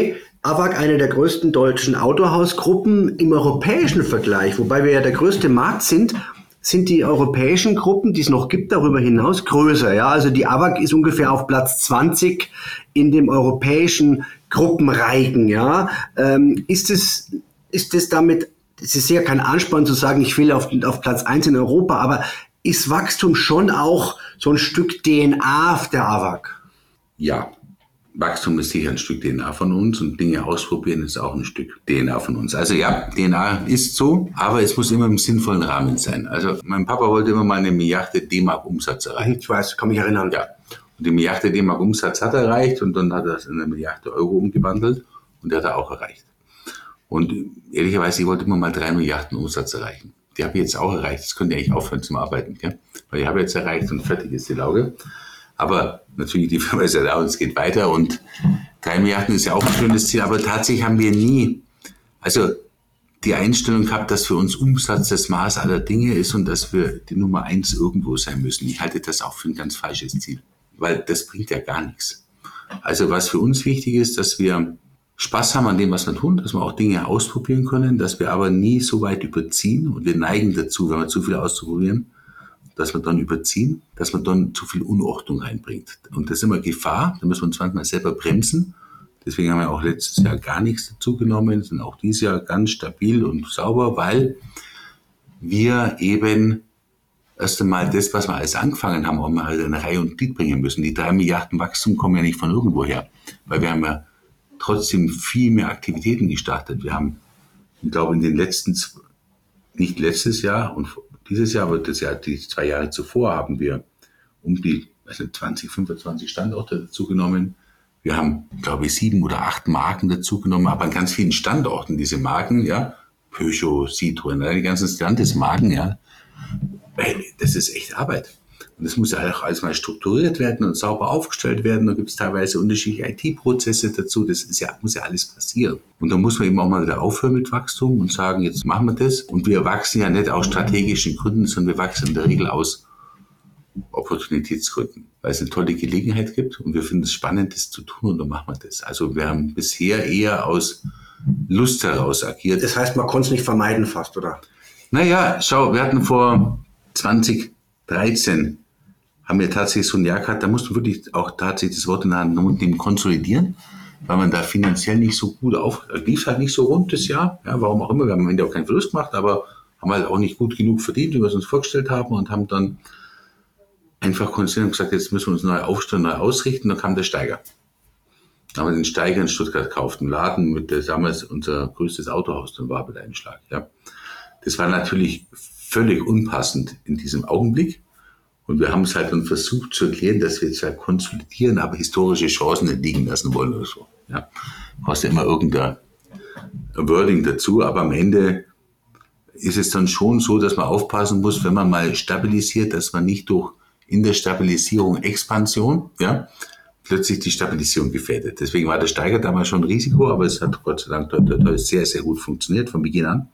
AVAG eine der größten deutschen Autohausgruppen im europäischen Vergleich, wobei wir ja der größte Markt sind die europäischen Gruppen, die es noch gibt, darüber hinaus größer. Ja, also die AVAG ist ungefähr auf Platz 20 in dem europäischen Gruppenreigen. Ja, ist es damit, es ist ja kein Ansporn zu sagen, ich will auf Platz 1 in Europa, aber ist Wachstum schon auch so ein Stück DNA der AVAG? Ja, Wachstum ist sicher ein Stück DNA von uns und Dinge ausprobieren ist auch ein Stück DNA von uns. Also ja, DNA ist so, aber es muss immer im sinnvollen Rahmen sein. Also mein Papa wollte immer mal 1 Milliarde D-Mark Umsatz erreichen. Ich weiß, kann mich erinnern. Ja, und die Milliarde D-Mark Umsatz hat er erreicht und dann hat er das in 1 Milliarde Euro umgewandelt und der hat er auch erreicht. Und ehrlicherweise, ich wollte immer mal 3 Milliarden Umsatz erreichen. Die habe ich jetzt auch erreicht. Das könnte ich eigentlich aufhören zum Arbeiten, gell? Weil ich habe jetzt erreicht und fertig ist die Lauge. Aber natürlich, die Firma ist ja da und es geht weiter und 3 Milliarden ist ja auch ein schönes Ziel, aber tatsächlich haben wir nie, also die Einstellung gehabt, dass für uns Umsatz das Maß aller Dinge ist und dass wir die Nummer 1 irgendwo sein müssen. Ich halte das auch für ein ganz falsches Ziel, weil das bringt ja gar nichts. Also was für uns wichtig ist, dass wir Spaß haben an dem, was wir tun, dass wir auch Dinge ausprobieren können, dass wir aber nie so weit überziehen und wir neigen dazu, wenn wir zu viel auszuprobieren, dass wir dann überziehen, dass man dann zu viel Unordnung reinbringt. Und das ist immer Gefahr, da müssen wir uns manchmal selber bremsen. Deswegen haben wir auch letztes Jahr gar nichts dazu genommen, sind auch dieses Jahr ganz stabil und sauber, weil wir eben erst einmal das, was wir alles angefangen haben, auch mal in Reihe und Glied bringen müssen. Die 3 Milliarden Wachstum kommen ja nicht von irgendwo her, weil wir haben ja trotzdem viel mehr Aktivitäten gestartet. Wir haben, ich glaube, in den letzten, nicht letztes Jahr und dieses Jahr, aber das Jahr, die 2 Jahre zuvor haben wir um die 20, 25 Standorte dazu genommen. Wir haben, glaube ich, 7 oder 8 Marken dazu genommen, aber an ganz vielen Standorten diese Marken, ja, Peugeot, Citroën, die ganzen Stellantis-Marken, ja, das ist echt Arbeit. Und das muss ja auch alles mal strukturiert werden und sauber aufgestellt werden. Da gibt es teilweise unterschiedliche IT-Prozesse dazu. Das ist ja, muss ja alles passieren. Und da muss man eben auch mal wieder aufhören mit Wachstum und sagen, jetzt machen wir das. Und wir wachsen ja nicht aus strategischen Gründen, sondern wir wachsen in der Regel aus Opportunitätsgründen, weil es eine tolle Gelegenheit gibt und wir finden es spannend, das zu tun und dann machen wir das. Also wir haben bisher eher aus Lust heraus agiert. Das heißt, man konnte es nicht vermeiden fast, oder? Naja, schau, wir hatten vor 2013 haben wir tatsächlich so ein Jahr gehabt, da mussten wir wirklich auch tatsächlich das Wort in den Mund nehmen, konsolidieren, weil man da finanziell nicht so gut lief halt nicht so rund das Jahr, ja, warum auch immer, wir haben am Ende auch keinen Verlust gemacht, aber haben halt auch nicht gut genug verdient, wie wir es uns vorgestellt haben und haben dann einfach konsolidiert und gesagt, jetzt müssen wir uns neu aufstellen, neu ausrichten, dann kam der Steiger. Dann haben wir den Steiger in Stuttgart gekauft, einen Laden mit der damals unser größtes Autohaus, dann war mit einem Schlag, ja. Das war natürlich völlig unpassend in diesem Augenblick. Und wir haben es halt dann versucht zu erklären, dass wir zwar konsolidieren, aber historische Chancen nicht liegen lassen wollen oder so. Ja, brauchst ja immer irgendein Wording dazu, aber am Ende ist es dann schon so, dass man aufpassen muss, wenn man mal stabilisiert, dass man nicht durch in der Stabilisierung Expansion, ja, plötzlich die Stabilisierung gefährdet. Deswegen war der Steiger damals schon ein Risiko, aber es hat Gott sei Dank sehr, sehr gut funktioniert von Beginn an.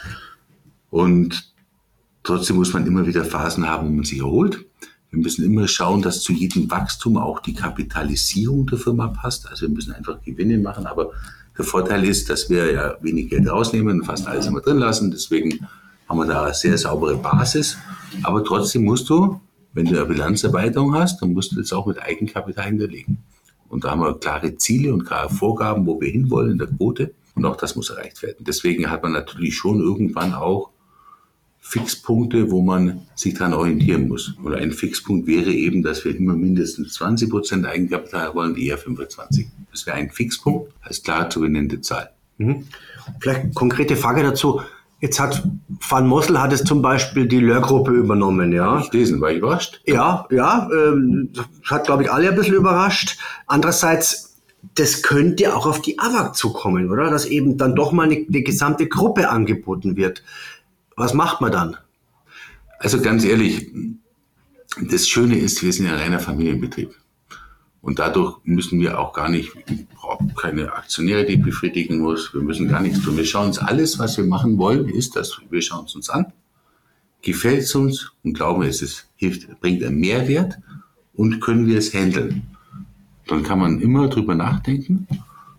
Und trotzdem muss man immer wieder Phasen haben, wo man sich erholt. Wir müssen immer schauen, dass zu jedem Wachstum auch die Kapitalisierung der Firma passt. Also wir müssen einfach Gewinne machen. Aber der Vorteil ist, dass wir ja wenig Geld rausnehmen und fast alles immer drin lassen. Deswegen haben wir da eine sehr saubere Basis. Aber trotzdem musst du, wenn du eine Bilanzerweiterung hast, dann musst du das auch mit Eigenkapital hinterlegen. Und da haben wir klare Ziele und klare Vorgaben, wo wir hinwollen in der Quote. Und auch das muss erreicht werden. Deswegen hat man natürlich schon irgendwann auch Fixpunkte, wo man sich daran orientieren muss. Oder ein Fixpunkt wäre eben, dass wir immer mindestens 20% Eigenkapital wollen, eher 25%. Das wäre ein Fixpunkt als klar zu benennende Zahl. Vielleicht konkrete Frage dazu. Jetzt hat Van Mossel hat es zum Beispiel die Löhr-Gruppe übernommen, ja? Ich lesen, war ich überrascht? Ja, hat, glaube ich, alle ein bisschen überrascht. Andererseits, das könnte auch auf die AVAG zukommen, oder? Dass eben dann doch mal eine gesamte Gruppe angeboten wird. Was macht man dann? Also ganz ehrlich, das Schöne ist, wir sind ein reiner Familienbetrieb. Und dadurch müssen wir auch gar nicht, keine Aktionäre, die ich befriedigen muss. Wir müssen gar nichts tun. Wir schauen uns alles, was wir machen wollen, ist, dass wir schauen es uns an, gefällt es uns und glauben, es hilft, bringt einen Mehrwert und können wir es handeln. Dann kann man immer drüber nachdenken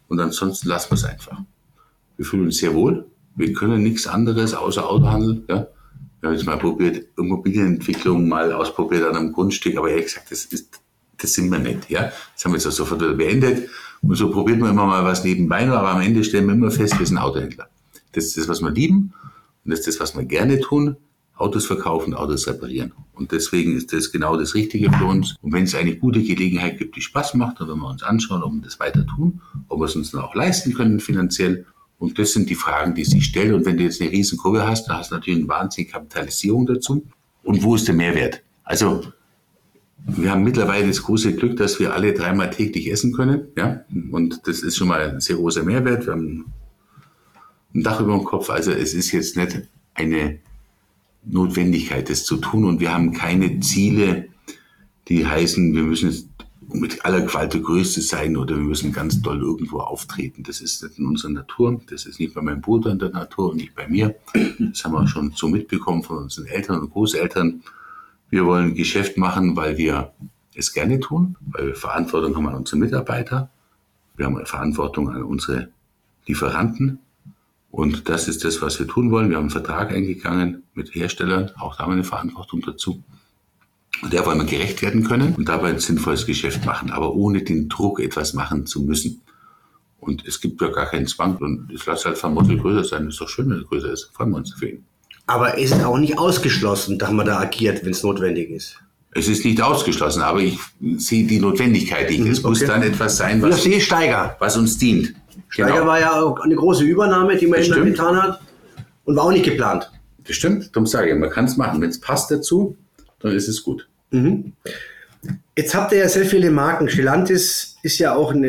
und ansonsten lassen wir es einfach. Wir fühlen uns sehr wohl. Wir können nichts anderes außer Autohandel. Ja. Wir haben jetzt mal probiert, Immobilienentwicklung mal ausprobiert an einem Grundstück, aber ehrlich gesagt, das sind wir nicht. Ja. Das haben wir jetzt auch sofort wieder beendet. Und so probiert man immer mal was nebenbei, aber am Ende stellen wir immer fest, wir sind Autohändler. Das ist das, was wir lieben und das ist das, was wir gerne tun. Autos verkaufen, Autos reparieren. Und deswegen ist das genau das Richtige für uns. Und wenn es eine gute Gelegenheit gibt, die Spaß macht, dann werden wir uns anschauen, ob wir das weiter tun, ob wir es uns dann auch leisten können finanziell. Und das sind die Fragen, die sich stellen. Und wenn du jetzt eine riesen Kurve hast, dann hast du natürlich eine wahnsinnige Kapitalisierung dazu. Und wo ist der Mehrwert? Also, wir haben mittlerweile das große Glück, dass wir alle 3-mal täglich essen können. Ja? Und das ist schon mal ein sehr großer Mehrwert. Wir haben ein Dach über dem Kopf. Also, es ist jetzt nicht eine Notwendigkeit, das zu tun. Und wir haben keine Ziele, die heißen, wir müssen jetzt mit aller Gewalt der Größte sein oder wir müssen ganz doll irgendwo auftreten. Das ist nicht in unserer Natur. Das ist nicht bei meinem Bruder in der Natur und nicht bei mir. Das haben wir schon so mitbekommen von unseren Eltern und Großeltern. Wir wollen Geschäft machen, weil wir es gerne tun, weil wir Verantwortung haben an unsere Mitarbeiter. Wir haben eine Verantwortung an unsere Lieferanten. Und das ist das, was wir tun wollen. Wir haben einen Vertrag eingegangen mit Herstellern. Auch da haben wir eine Verantwortung dazu. Und der wollen wir gerecht werden können und dabei ein sinnvolles Geschäft machen, aber ohne den Druck, etwas machen zu müssen. Und es gibt ja gar keinen Zwang. Und es lässt halt vermutlich größer sein. Das ist doch schön, wenn er größer ist. Freuen wir uns für ihn. Aber es ist auch nicht ausgeschlossen, dass man da agiert, wenn es notwendig ist. Es ist nicht ausgeschlossen, aber ich sehe die Notwendigkeit nicht. Es muss dann etwas sein, was uns dient. Steiger war ja auch eine große Übernahme, die man immer getan hat und war auch nicht geplant. Das stimmt, darum sage ich, man kann es machen. Wenn es passt dazu, dann ist es gut. Mhm. Jetzt habt ihr ja sehr viele Marken. Stellantis ist ja auch hat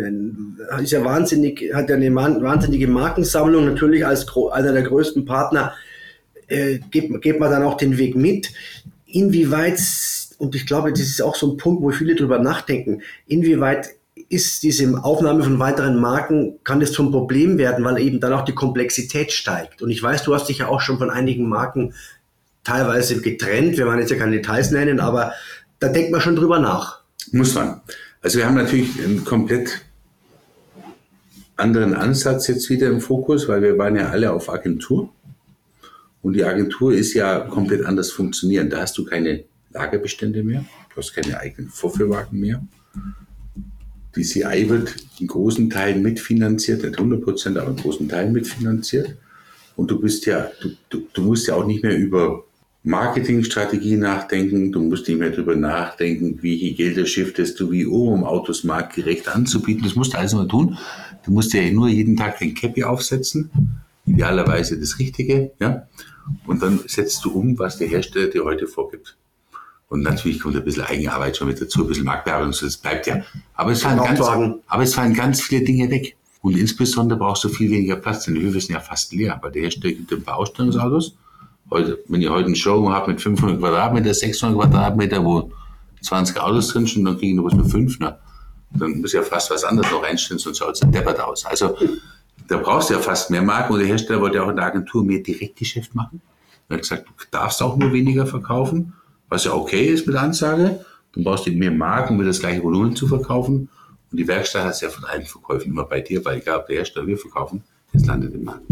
ja eine wahnsinnige Markensammlung. Natürlich als einer der größten Partner geht man dann auch den Weg mit. Inwieweit, und ich glaube, das ist auch so ein Punkt, wo viele drüber nachdenken, inwieweit ist diese Aufnahme von weiteren Marken, kann das zum Problem werden, weil eben dann auch die Komplexität steigt. Und ich weiß, du hast dich ja auch schon von einigen Marken teilweise getrennt. Wir wollen jetzt ja keine Details nennen, aber da denkt man schon drüber nach. Muss man. Also wir haben natürlich einen komplett anderen Ansatz jetzt wieder im Fokus, weil wir waren ja alle auf Agentur. Und die Agentur ist ja komplett anders funktionieren. Da hast du keine Lagerbestände mehr, du hast keine eigenen Vorführwagen mehr. Die CI wird in großen Teilen mitfinanziert, nicht 100%, aber in großen Teilen mitfinanziert. Und du bist ja, du musst ja auch nicht mehr über Marketingstrategie nachdenken, du musst nicht mehr darüber nachdenken, welche Gelder shiftest du wie um Autos marktgerecht anzubieten. Das musst du alles mal tun. Du musst ja nur jeden Tag den Cappy aufsetzen, idealerweise das Richtige, ja. Und dann setzt du um, was der Hersteller dir heute vorgibt. Und natürlich kommt ein bisschen Eigenarbeit schon mit dazu, ein bisschen Marktbearbeitung, das bleibt ja. Aber es fallen ganz viele Dinge weg. Und insbesondere brauchst du viel weniger Platz, denn die Höfe sind ja fast leer, weil der Hersteller gibt ein paar Ausstellungsautos. Heute, wenn ihr heute einen Showroom habt mit 500 Quadratmeter, 600 Quadratmeter, wo 20 Autos drin sind, dann kriegen wir nur 5. Ne? Dann muss ja fast was anderes noch reinstellen, sonst schaut es dann deppert aus. Also da brauchst du ja fast mehr Marken. Und der Hersteller wollte ja auch in der Agentur mehr Direktgeschäft machen. Er hat gesagt, du darfst auch nur weniger verkaufen, was ja okay ist mit der Ansage. Dann brauchst du mehr Marken, um das gleiche Volumen zu verkaufen. Und die Werkstatt hat es ja von allen Verkäufen immer bei dir, weil egal ob der Hersteller wir verkaufen, das landet im Markt.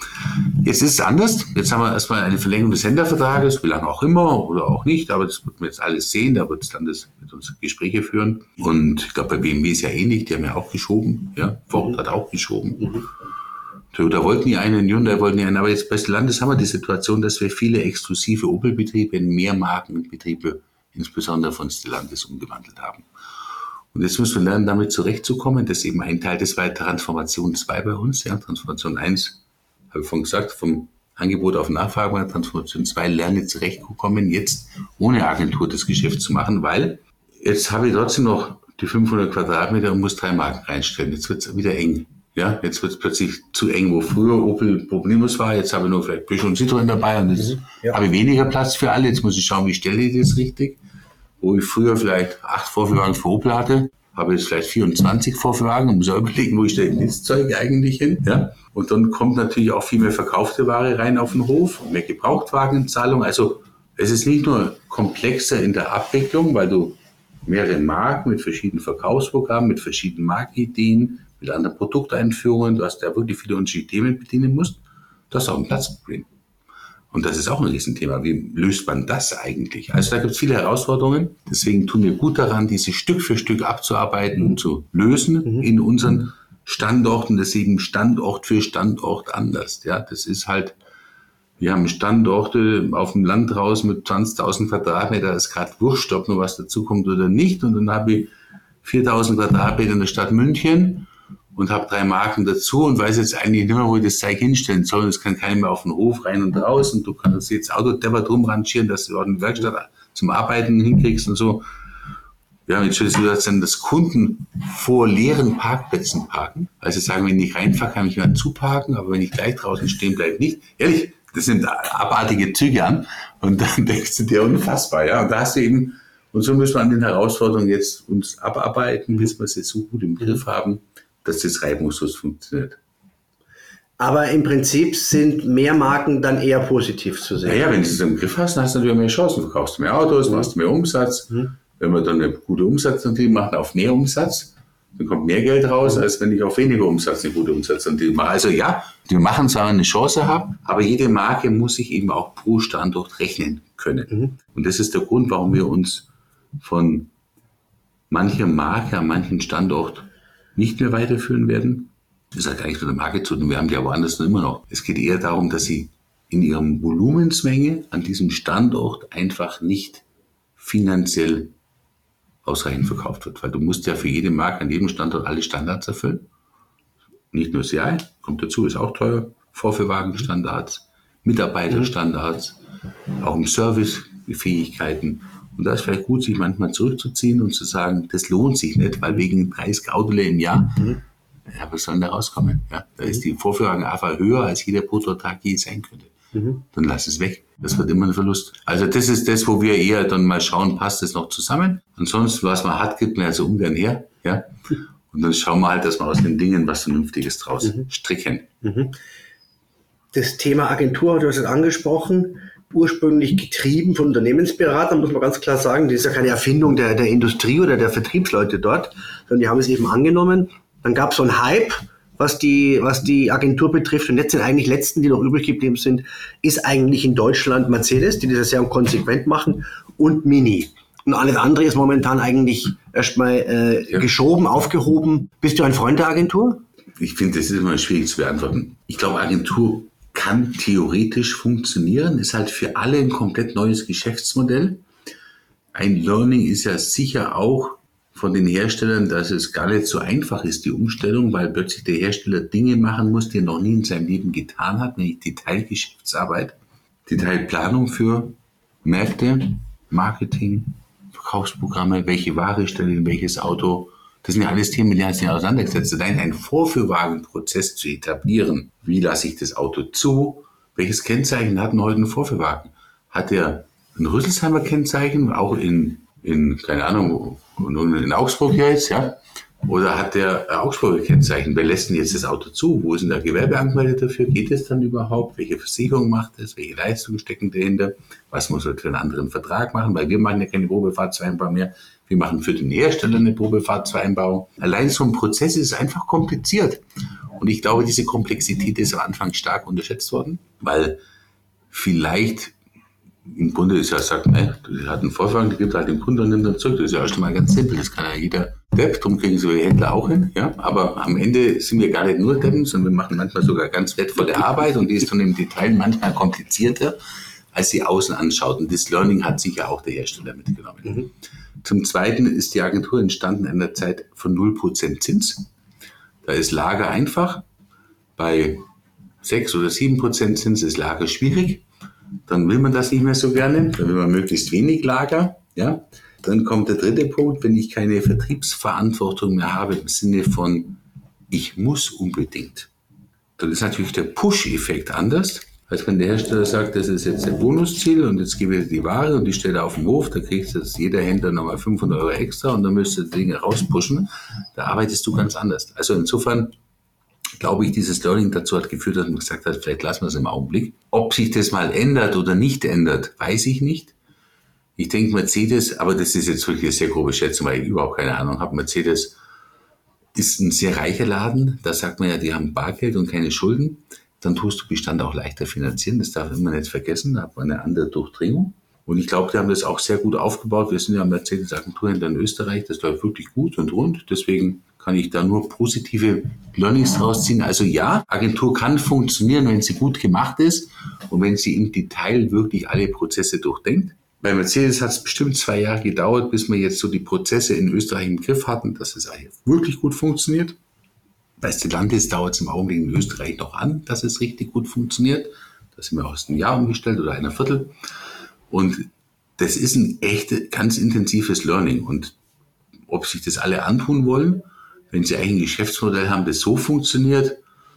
Jetzt ist es anders. Jetzt haben wir erstmal eine Verlängerung des Händlervertrages, wie lange auch immer oder auch nicht, aber das wird man jetzt alles sehen, da wird es dann mit uns Gespräche führen. Und ich glaube, bei BMW ist ja ähnlich, die haben ja auch geschoben, ja, Ford hat auch geschoben. Toyota wollten nie einen, Hyundai wollten nie einen, aber jetzt bei Stellantis haben wir die Situation, dass wir viele exklusive Opel-Betriebe in Mehrmarkenbetriebe, insbesondere von Stellantis, umgewandelt haben. Und jetzt müssen wir lernen, damit zurechtzukommen. Das ist eben ein Teil, das war Transformation 2 bei uns. Ja, Transformation 1, habe ich vorhin gesagt, vom Angebot auf Nachfrage, Transformation 2, lernen zurechtzukommen, jetzt ohne Agentur das Geschäft zu machen, weil jetzt habe ich trotzdem noch die 500 Quadratmeter und muss 3 Marken reinstellen. Jetzt wird es wieder eng. Ja, jetzt wird es plötzlich zu eng, wo früher Opel Problemus war. Jetzt habe ich nur vielleicht Peugeot und Citroën dabei und jetzt habe ich weniger Platz für alle. Jetzt muss ich schauen, wie stelle ich das richtig. Wo ich früher vielleicht 8 Vorführwagen für Opel hatte, habe ich jetzt vielleicht 24 Vorführwagen und muss auch überlegen, wo ich stelle das Zeug eigentlich hin. Ja? Und dann kommt natürlich auch viel mehr verkaufte Ware rein auf den Hof, mehr Gebrauchtwagenzahlung. Also es ist nicht nur komplexer in der Abwicklung, weil du mehrere Marken mit verschiedenen Verkaufsprogrammen, mit verschiedenen Markenideen, mit anderen Produkteinführungen, du hast ja wirklich viele unterschiedliche Themen bedienen musst, du hast auch ein Platzproblem. Und das ist auch ein Riesenthema. Wie löst man das eigentlich? Also da gibt es viele Herausforderungen. Deswegen tun wir gut daran, diese Stück für Stück abzuarbeiten und zu lösen in unseren Standorten. Das ist eben Standort für Standort anders. Ja, das ist halt, wir haben Standorte auf dem Land raus mit 20.000 Quadratmeter. Das ist gerade wurscht, ob noch was dazukommt oder nicht. Und dann habe ich 4.000 Quadratmeter in der Stadt München und habe 3 Marken dazu und weiß jetzt eigentlich nicht mehr, wo ich das Zeug hinstellen soll. Es kann keiner mehr auf den Hof rein und raus und du kannst jetzt Autodepper drum rangieren, dass du eine Werkstatt zum Arbeiten hinkriegst und so. Wir haben jetzt schon die Situation, dass Kunden vor leeren Parkplätzen parken. Also sagen, wenn ich reinfahre, kann ich jemand zuparken, aber wenn ich gleich draußen stehen bleibe, nicht. Ehrlich, das sind abartige Züge an und dann denkst du dir unfassbar. Ja, und da hast du eben, und so müssen wir an den Herausforderungen jetzt uns abarbeiten, bis wir es jetzt so gut im Griff haben, dass das reibungslos funktioniert. Aber im Prinzip sind mehr Marken dann eher positiv zu sehen. Naja, wenn du es im Griff hast, dann hast du natürlich mehr Chancen. Verkaufst du mehr Autos, machst du mehr Umsatz. Wenn wir dann eine gute Umsatzanteil machen auf mehr Umsatz, dann kommt mehr Geld raus, als wenn ich auf weniger Umsatz eine gute Umsatzanteil mache. Also ja, wir machen es, eine Chance haben, aber jede Marke muss sich eben auch pro Standort rechnen können. Und das ist der Grund, warum wir uns von mancher Marke an manchen Standort nicht mehr weiterführen werden. Das hat gar nichts mit der Marke zu tun, wir haben die ja woanders noch immer noch. Es geht eher darum, dass sie in ihrem Volumensmenge an diesem Standort einfach nicht finanziell ausreichend verkauft wird. Weil du musst ja für jede Marke an jedem Standort alle Standards erfüllen. Nicht nur CI, kommt dazu, ist auch teuer. Vorführwagenstandards, Mitarbeiterstandards, auch im Service die Fähigkeiten. Und da ist vielleicht gut, sich manchmal zurückzuziehen und zu sagen, das lohnt sich nicht, weil wegen 30 Autole im Jahr, ja, was soll denn da rauskommen? Ja, da ist die Vorführwagen einfach höher, als jeder Prototyp je sein könnte. Dann lass es weg. Das wird immer ein Verlust. Also das ist das, wo wir eher dann mal schauen, passt das noch zusammen? Ansonsten, was man hat, gibt man ja so ungern her. Ja? Und dann schauen wir halt, dass wir aus den Dingen was Vernünftiges draus stricken. Das Thema Agentur, du hast es angesprochen, ursprünglich getrieben von Unternehmensberatern, muss man ganz klar sagen. Das ist ja keine Erfindung der Industrie oder der Vertriebsleute dort, sondern die haben es eben angenommen. Dann gab es so einen Hype, was die Agentur betrifft. Und jetzt sind eigentlich letzten, die noch übrig geblieben sind, ist eigentlich in Deutschland Mercedes, die das sehr konsequent machen, und Mini. Und alles andere ist momentan eigentlich erstmal geschoben, aufgehoben. Bist du ein Freund der Agentur? Ich finde, das ist immer schwierig zu beantworten. Ich glaube, Agentur kann theoretisch funktionieren, ist halt für alle ein komplett neues Geschäftsmodell. Ein Learning ist ja sicher auch von den Herstellern, dass es gar nicht so einfach ist, die Umstellung, weil plötzlich der Hersteller Dinge machen muss, die er noch nie in seinem Leben getan hat, nämlich Detailgeschäftsarbeit, Detailplanung für Märkte, Marketing, Verkaufsprogramme, welche Ware stelle ich in welches Auto. Das sind ja alles Themen, die haben sich auseinandergesetzt. Allein einen Vorführwagenprozess zu etablieren. Wie lasse ich das Auto zu? Welches Kennzeichen hat denn heute ein Vorführwagen? Hat der ein Rüsselsheimer Kennzeichen, auch in keine Ahnung, in Augsburg jetzt, ja? Oder hat der Augsburger Kennzeichen? Wer lässt denn jetzt das Auto zu? Wo ist denn der Gewerbe angemeldet dafür? Geht es dann überhaupt? Welche Versicherung macht es? Welche Leistungen stecken dahinter? Was muss er für einen anderen Vertrag machen? Weil wir machen ja keine Probefahrtvereinbarung mehr. Wir machen für den Hersteller eine Probefahrtvereinbarung. Allein so ein Prozess ist einfach kompliziert. Und ich glaube, diese Komplexität ist am Anfang stark unterschätzt worden, weil vielleicht im Grunde ist ja sagt, das hat einen Vorfang, der gibt halt den Kunden und nimmt dann zurück. Das ist ja erst mal ganz simpel, das kann ja jeder Depp, darum kriegen so die Händler auch hin. Ja? Aber am Ende sind wir gar nicht nur Deppen, sondern wir machen manchmal sogar ganz wertvolle Arbeit und die ist dann im Detail manchmal komplizierter, als sie außen anschaut. Und das Learning hat sicher auch der Hersteller mitgenommen. Zum Zweiten ist die Agentur entstanden in der Zeit von 0% Zins. Da ist Lager einfach. Bei 6 oder 7% Zins ist Lager schwierig. Dann will man das nicht mehr so gerne, dann will man möglichst wenig Lager. Ja? Dann kommt der dritte Punkt, wenn ich keine Vertriebsverantwortung mehr habe im Sinne von, ich muss unbedingt. Dann ist natürlich der Push-Effekt anders, als wenn der Hersteller sagt, das ist jetzt der Bonusziel und jetzt gebe ich die Ware und die stelle auf dem Hof, da kriegt jetzt jeder Händler nochmal 500 € extra und dann müsste die Dinge rauspushen. Da arbeitest du ganz anders. Also insofern glaube ich, dieses Learning dazu hat geführt, dass man gesagt hat, vielleicht lassen wir es im Augenblick. Ob sich das mal ändert oder nicht ändert, weiß ich nicht. Ich denke, Mercedes, aber das ist jetzt wirklich eine sehr grobe Schätzung, weil ich überhaupt keine Ahnung habe, Mercedes ist ein sehr reicher Laden. Da sagt man ja, die haben Bargeld und keine Schulden. Dann tust du Bestand auch leichter finanzieren. Das darf man nicht vergessen. Da hat man eine andere Durchdringung. Und ich glaube, die haben das auch sehr gut aufgebaut. Wir sind ja Mercedes-Agenturhändler in Österreich. Das läuft wirklich gut und rund. Deswegen kann ich da nur positive Learnings rausziehen. Also ja, Agentur kann funktionieren, wenn sie gut gemacht ist und wenn sie im Detail wirklich alle Prozesse durchdenkt. Bei Mercedes hat es bestimmt 2 Jahre gedauert, bis wir jetzt so die Prozesse in Österreich im Griff hatten, dass es eigentlich wirklich gut funktioniert. Bei Stellantis dauert es im Augenblick in Österreich noch an, dass es richtig gut funktioniert. Da sind wir aus einem Jahr umgestellt oder einer Viertel. Und das ist ein echt ganz intensives Learning. Und ob sich das alle antun wollen, wenn sie eigentlich ein Geschäftsmodell haben, das so funktioniert,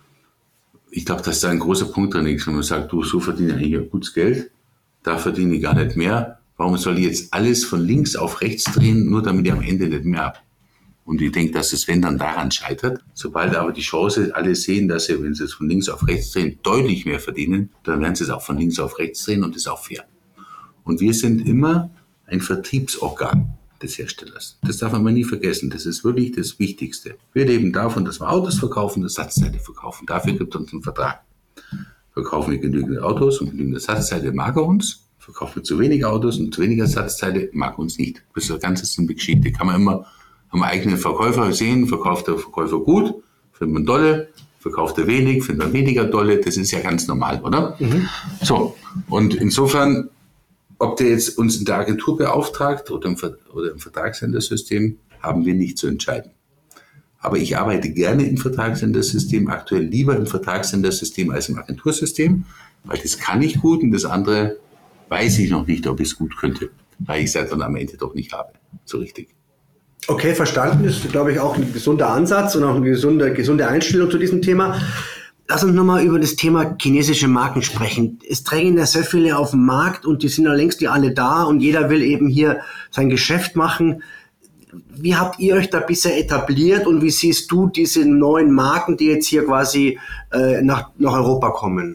ich glaube, dass da ein großer Punkt drin ist, wenn man sagt, du, so verdiene ich eigentlich gutes Geld, da verdiene ich gar nicht mehr. Warum soll ich jetzt alles von links auf rechts drehen, nur damit ich am Ende nicht mehr habe? Und ich denke, dass es, wenn dann daran scheitert, sobald aber die Chance alle sehen, dass sie, wenn sie es von links auf rechts drehen, deutlich mehr verdienen, dann werden sie es auch von links auf rechts drehen und das ist auch fair. Und wir sind immer ein Vertriebsorgan des Herstellers. Das darf man nie vergessen. Das ist wirklich das Wichtigste. Wir leben davon, dass wir Autos verkaufen, Ersatzteile verkaufen. Dafür gibt es uns einen Vertrag. Verkaufen wir genügend Autos und genügend Ersatzteile, mag er uns. Verkaufen wir zu wenig Autos und zu wenig Ersatzteile, mag uns nicht. Das ist eine ganz simple Geschichte. Kann man immer am eigenen Verkäufer sehen. Verkauft der Verkäufer gut, findet man dolle. Verkauft er wenig, findet man weniger dolle. Das ist ja ganz normal, oder? Mhm. So, und insofern, ob der jetzt uns in der Agentur beauftragt oder im Vertragshändersystem, haben wir nicht zu entscheiden. Aber ich arbeite gerne im Vertragshändersystem, aktuell lieber im Vertragshändersystem als im Agentursystem, weil das kann ich gut und das andere weiß ich noch nicht, ob ich es gut könnte, weil ich es dann am Ende doch nicht habe, so richtig. Okay, verstanden. Das ist, glaube ich, auch ein gesunder Ansatz und auch eine gesunde Einstellung zu diesem Thema. Lass uns nochmal über das Thema chinesische Marken sprechen. Es drängen ja sehr viele auf den Markt und die sind ja längst alle da und jeder will eben hier sein Geschäft machen. Wie habt ihr euch da bisher etabliert und wie siehst du diese neuen Marken, die jetzt hier quasi nach Europa kommen?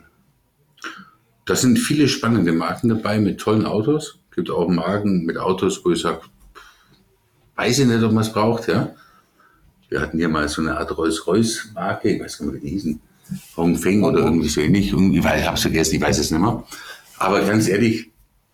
Da sind viele spannende Marken dabei mit tollen Autos. Es gibt auch Marken mit Autos, wo ich sage, weiß ich nicht, ob man es braucht. Ja? Wir hatten hier mal so eine Art Rolls-Royce-Marke, ich weiß gar nicht, wie die hießen. Hongfeng oder irgendwie so ähnlich. Ich habe es vergessen, ich weiß es nicht mehr. Aber ganz ehrlich,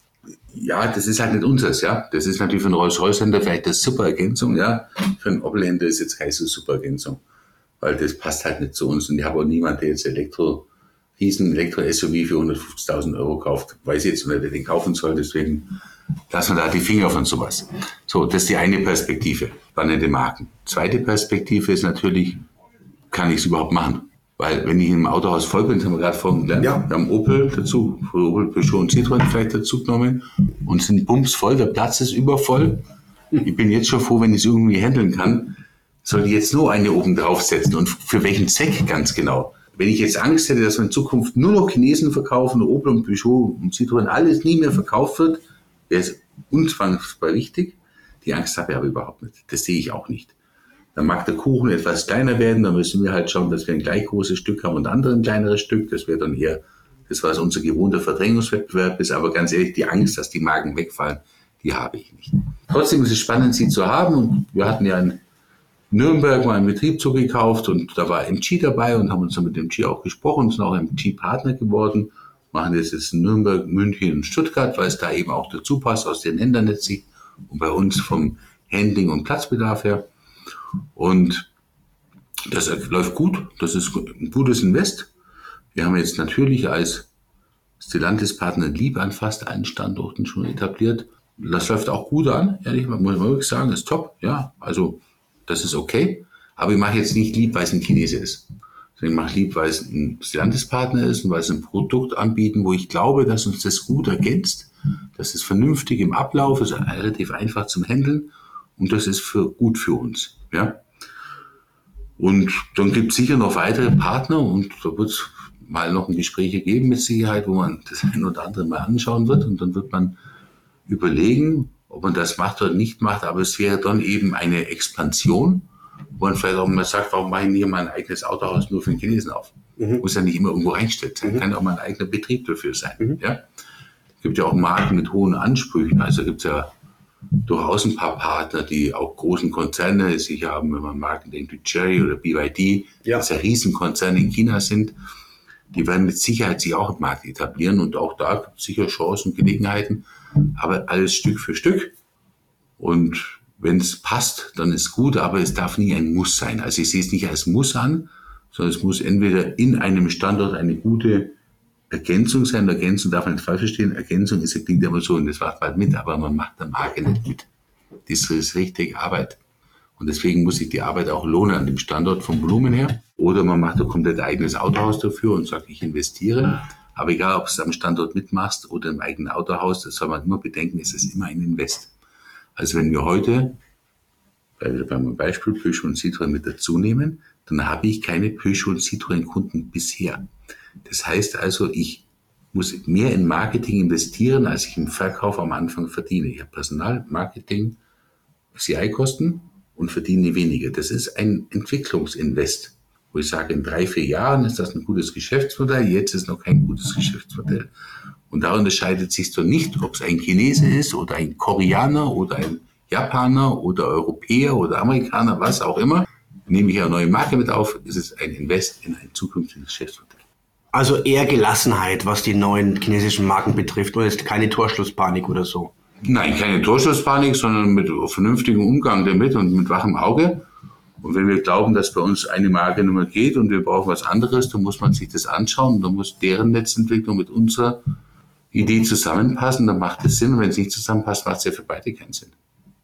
ja, das ist halt nicht unseres, ja. Das ist natürlich für einen Rolls-Royce-Händler vielleicht eine super Ergänzung, ja. Für einen Opel-Händler ist jetzt keine so super Ergänzung, weil das passt halt nicht zu uns. Und ich habe auch niemanden, der jetzt riesen Elektro-SUV für 150.000 Euro kauft. Weiß jetzt nicht, wer den kaufen soll, deswegen lassen wir da die Finger von sowas. So, das ist die eine Perspektive, spannende Marken. Zweite Perspektive ist natürlich, kann ich es überhaupt machen? Weil wenn ich im Autohaus voll bin, das haben wir gerade vorhin gelernt, ja. Wir haben Opel dazu, Opel, Peugeot und Citroën vielleicht dazu genommen und sind bumsvoll, der Platz ist übervoll. Ich bin jetzt schon froh, wenn ich es irgendwie handeln kann. Soll ich jetzt nur eine oben draufsetzen und für welchen Zweck ganz genau? Wenn ich jetzt Angst hätte, dass wir in Zukunft nur noch Chinesen verkaufen, Opel und Peugeot und Citroën, alles nie mehr verkauft wird, wäre es unzwangbar wichtig. Die Angst habe ich aber überhaupt nicht. Das sehe ich auch nicht. Dann mag der Kuchen etwas kleiner werden, dann müssen wir halt schauen, dass wir ein gleich großes Stück haben und andere ein kleineres Stück. Das wäre dann eher das, was unser gewohnter Verdrängungswettbewerb ist. Aber ganz ehrlich, die Angst, dass die Marken wegfallen, die habe ich nicht. Trotzdem ist es spannend, sie zu haben. Und wir hatten ja in Nürnberg mal einen Betrieb zugekauft und da war MG dabei und haben uns dann mit MG auch gesprochen, sind auch MG-Partner geworden. Machen das jetzt in Nürnberg, München und Stuttgart, weil es da eben auch dazu passt aus den Händlernetzen und bei uns vom Handling und Platzbedarf her. Und das läuft gut, das ist ein gutes Invest. Wir haben jetzt natürlich als Stellantis-Partner Lieb an fast allen Standorten schon etabliert. Das läuft auch gut an, ehrlich, muss man wirklich sagen, das ist top. Ja, also das ist okay. Aber ich mache jetzt nicht Lieb, weil es ein Chinese ist. Ich mache Lieb, weil es ein Stellantis-Partner ist und weil es ein Produkt anbieten, wo ich glaube, dass uns das gut ergänzt. Das ist vernünftig im Ablauf, ist relativ einfach zum Handeln und das ist gut für uns. Ja. Und dann gibt es sicher noch weitere Partner und da wird es mal noch Gespräche geben mit Sicherheit, wo man das ein oder andere mal anschauen wird und dann wird man überlegen, ob man das macht oder nicht macht, aber es wäre dann eben eine Expansion, wo man vielleicht auch mal sagt, warum mache ich hier mein eigenes Autohaus nur für den Chinesen auf? Muss ja nicht immer irgendwo reingestellt sein, kann ja auch mal ein eigener Betrieb dafür sein. Ja? Es gibt ja auch Marken mit hohen Ansprüchen, also gibt es ja durchaus ein paar Partner, die auch großen Konzerne sich haben, wenn man Marken denkt wie Cherry oder BYD, das ja Riesenkonzerne in China sind. Die werden mit Sicherheit sich auch im Markt etablieren und auch da gibt es sicher Chancen und Gelegenheiten, aber alles Stück für Stück. Und wenn es passt, dann ist gut, aber es darf nie ein Muss sein. Also ich sehe es nicht als Muss an, sondern es muss entweder in einem Standort eine gute Ergänzung sein. Ergänzung darf man nicht falsch verstehen. Ergänzung klingt immer so, und das macht man mit, aber man macht der Marke nicht mit. Das ist richtig Arbeit. Und deswegen muss sich die Arbeit auch lohnen an dem Standort vom Volumen her. Oder man macht ein komplett eigenes Autohaus dafür und sagt, ich investiere. Aber egal, ob du es am Standort mitmachst oder im eigenen Autohaus, das soll man immer bedenken, es ist immer ein Invest. Also wenn wir heute, beim Beispiel Peugeot und Citroën mit dazu nehmen, dann habe ich keine Peugeot und Citroën Kunden bisher. Das heißt also, ich muss mehr in Marketing investieren, als ich im Verkauf am Anfang verdiene. Ich habe Personal, Marketing, CI-Kosten und verdiene weniger. Das ist ein Entwicklungsinvest, wo ich sage, in 3-4 Jahren ist das ein gutes Geschäftsmodell, jetzt ist noch kein gutes Geschäftsmodell. Und da unterscheidet sich so nicht, ob es ein Chinese ist oder ein Koreaner oder ein Japaner oder Europäer oder Amerikaner, was auch immer. Nehme ich eine neue Marke mit auf, ist es ein Invest in ein zukünftiges Geschäftsmodell. Also eher Gelassenheit, was die neuen chinesischen Marken betrifft, und ist keine Torschlusspanik oder so. Nein, keine Torschlusspanik, sondern mit vernünftigem Umgang damit und mit wachem Auge. Und wenn wir glauben, dass bei uns eine Marke nicht mehr geht und wir brauchen was anderes, dann muss man sich das anschauen und dann muss deren Netzentwicklung mit unserer Idee zusammenpassen, dann macht es Sinn. Und wenn es nicht zusammenpasst, macht es ja für beide keinen Sinn.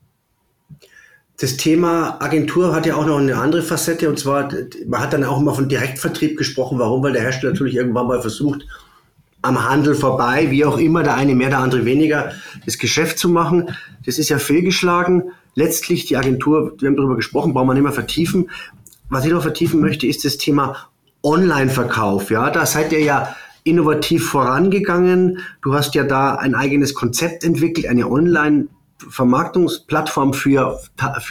Das Thema Agentur hat ja auch noch eine andere Facette, und zwar, man hat dann auch immer von Direktvertrieb gesprochen. Warum? Weil der Hersteller natürlich irgendwann mal versucht, am Handel vorbei, wie auch immer, der eine mehr, der andere weniger, das Geschäft zu machen. Das ist ja fehlgeschlagen. Letztlich die Agentur, wir haben darüber gesprochen, brauchen wir nicht mehr vertiefen. Was ich noch vertiefen möchte, ist das Thema Online-Verkauf. Ja, da seid ihr ja innovativ vorangegangen. Du hast ja da ein eigenes Konzept entwickelt, eine Online-Vermarktungsplattform für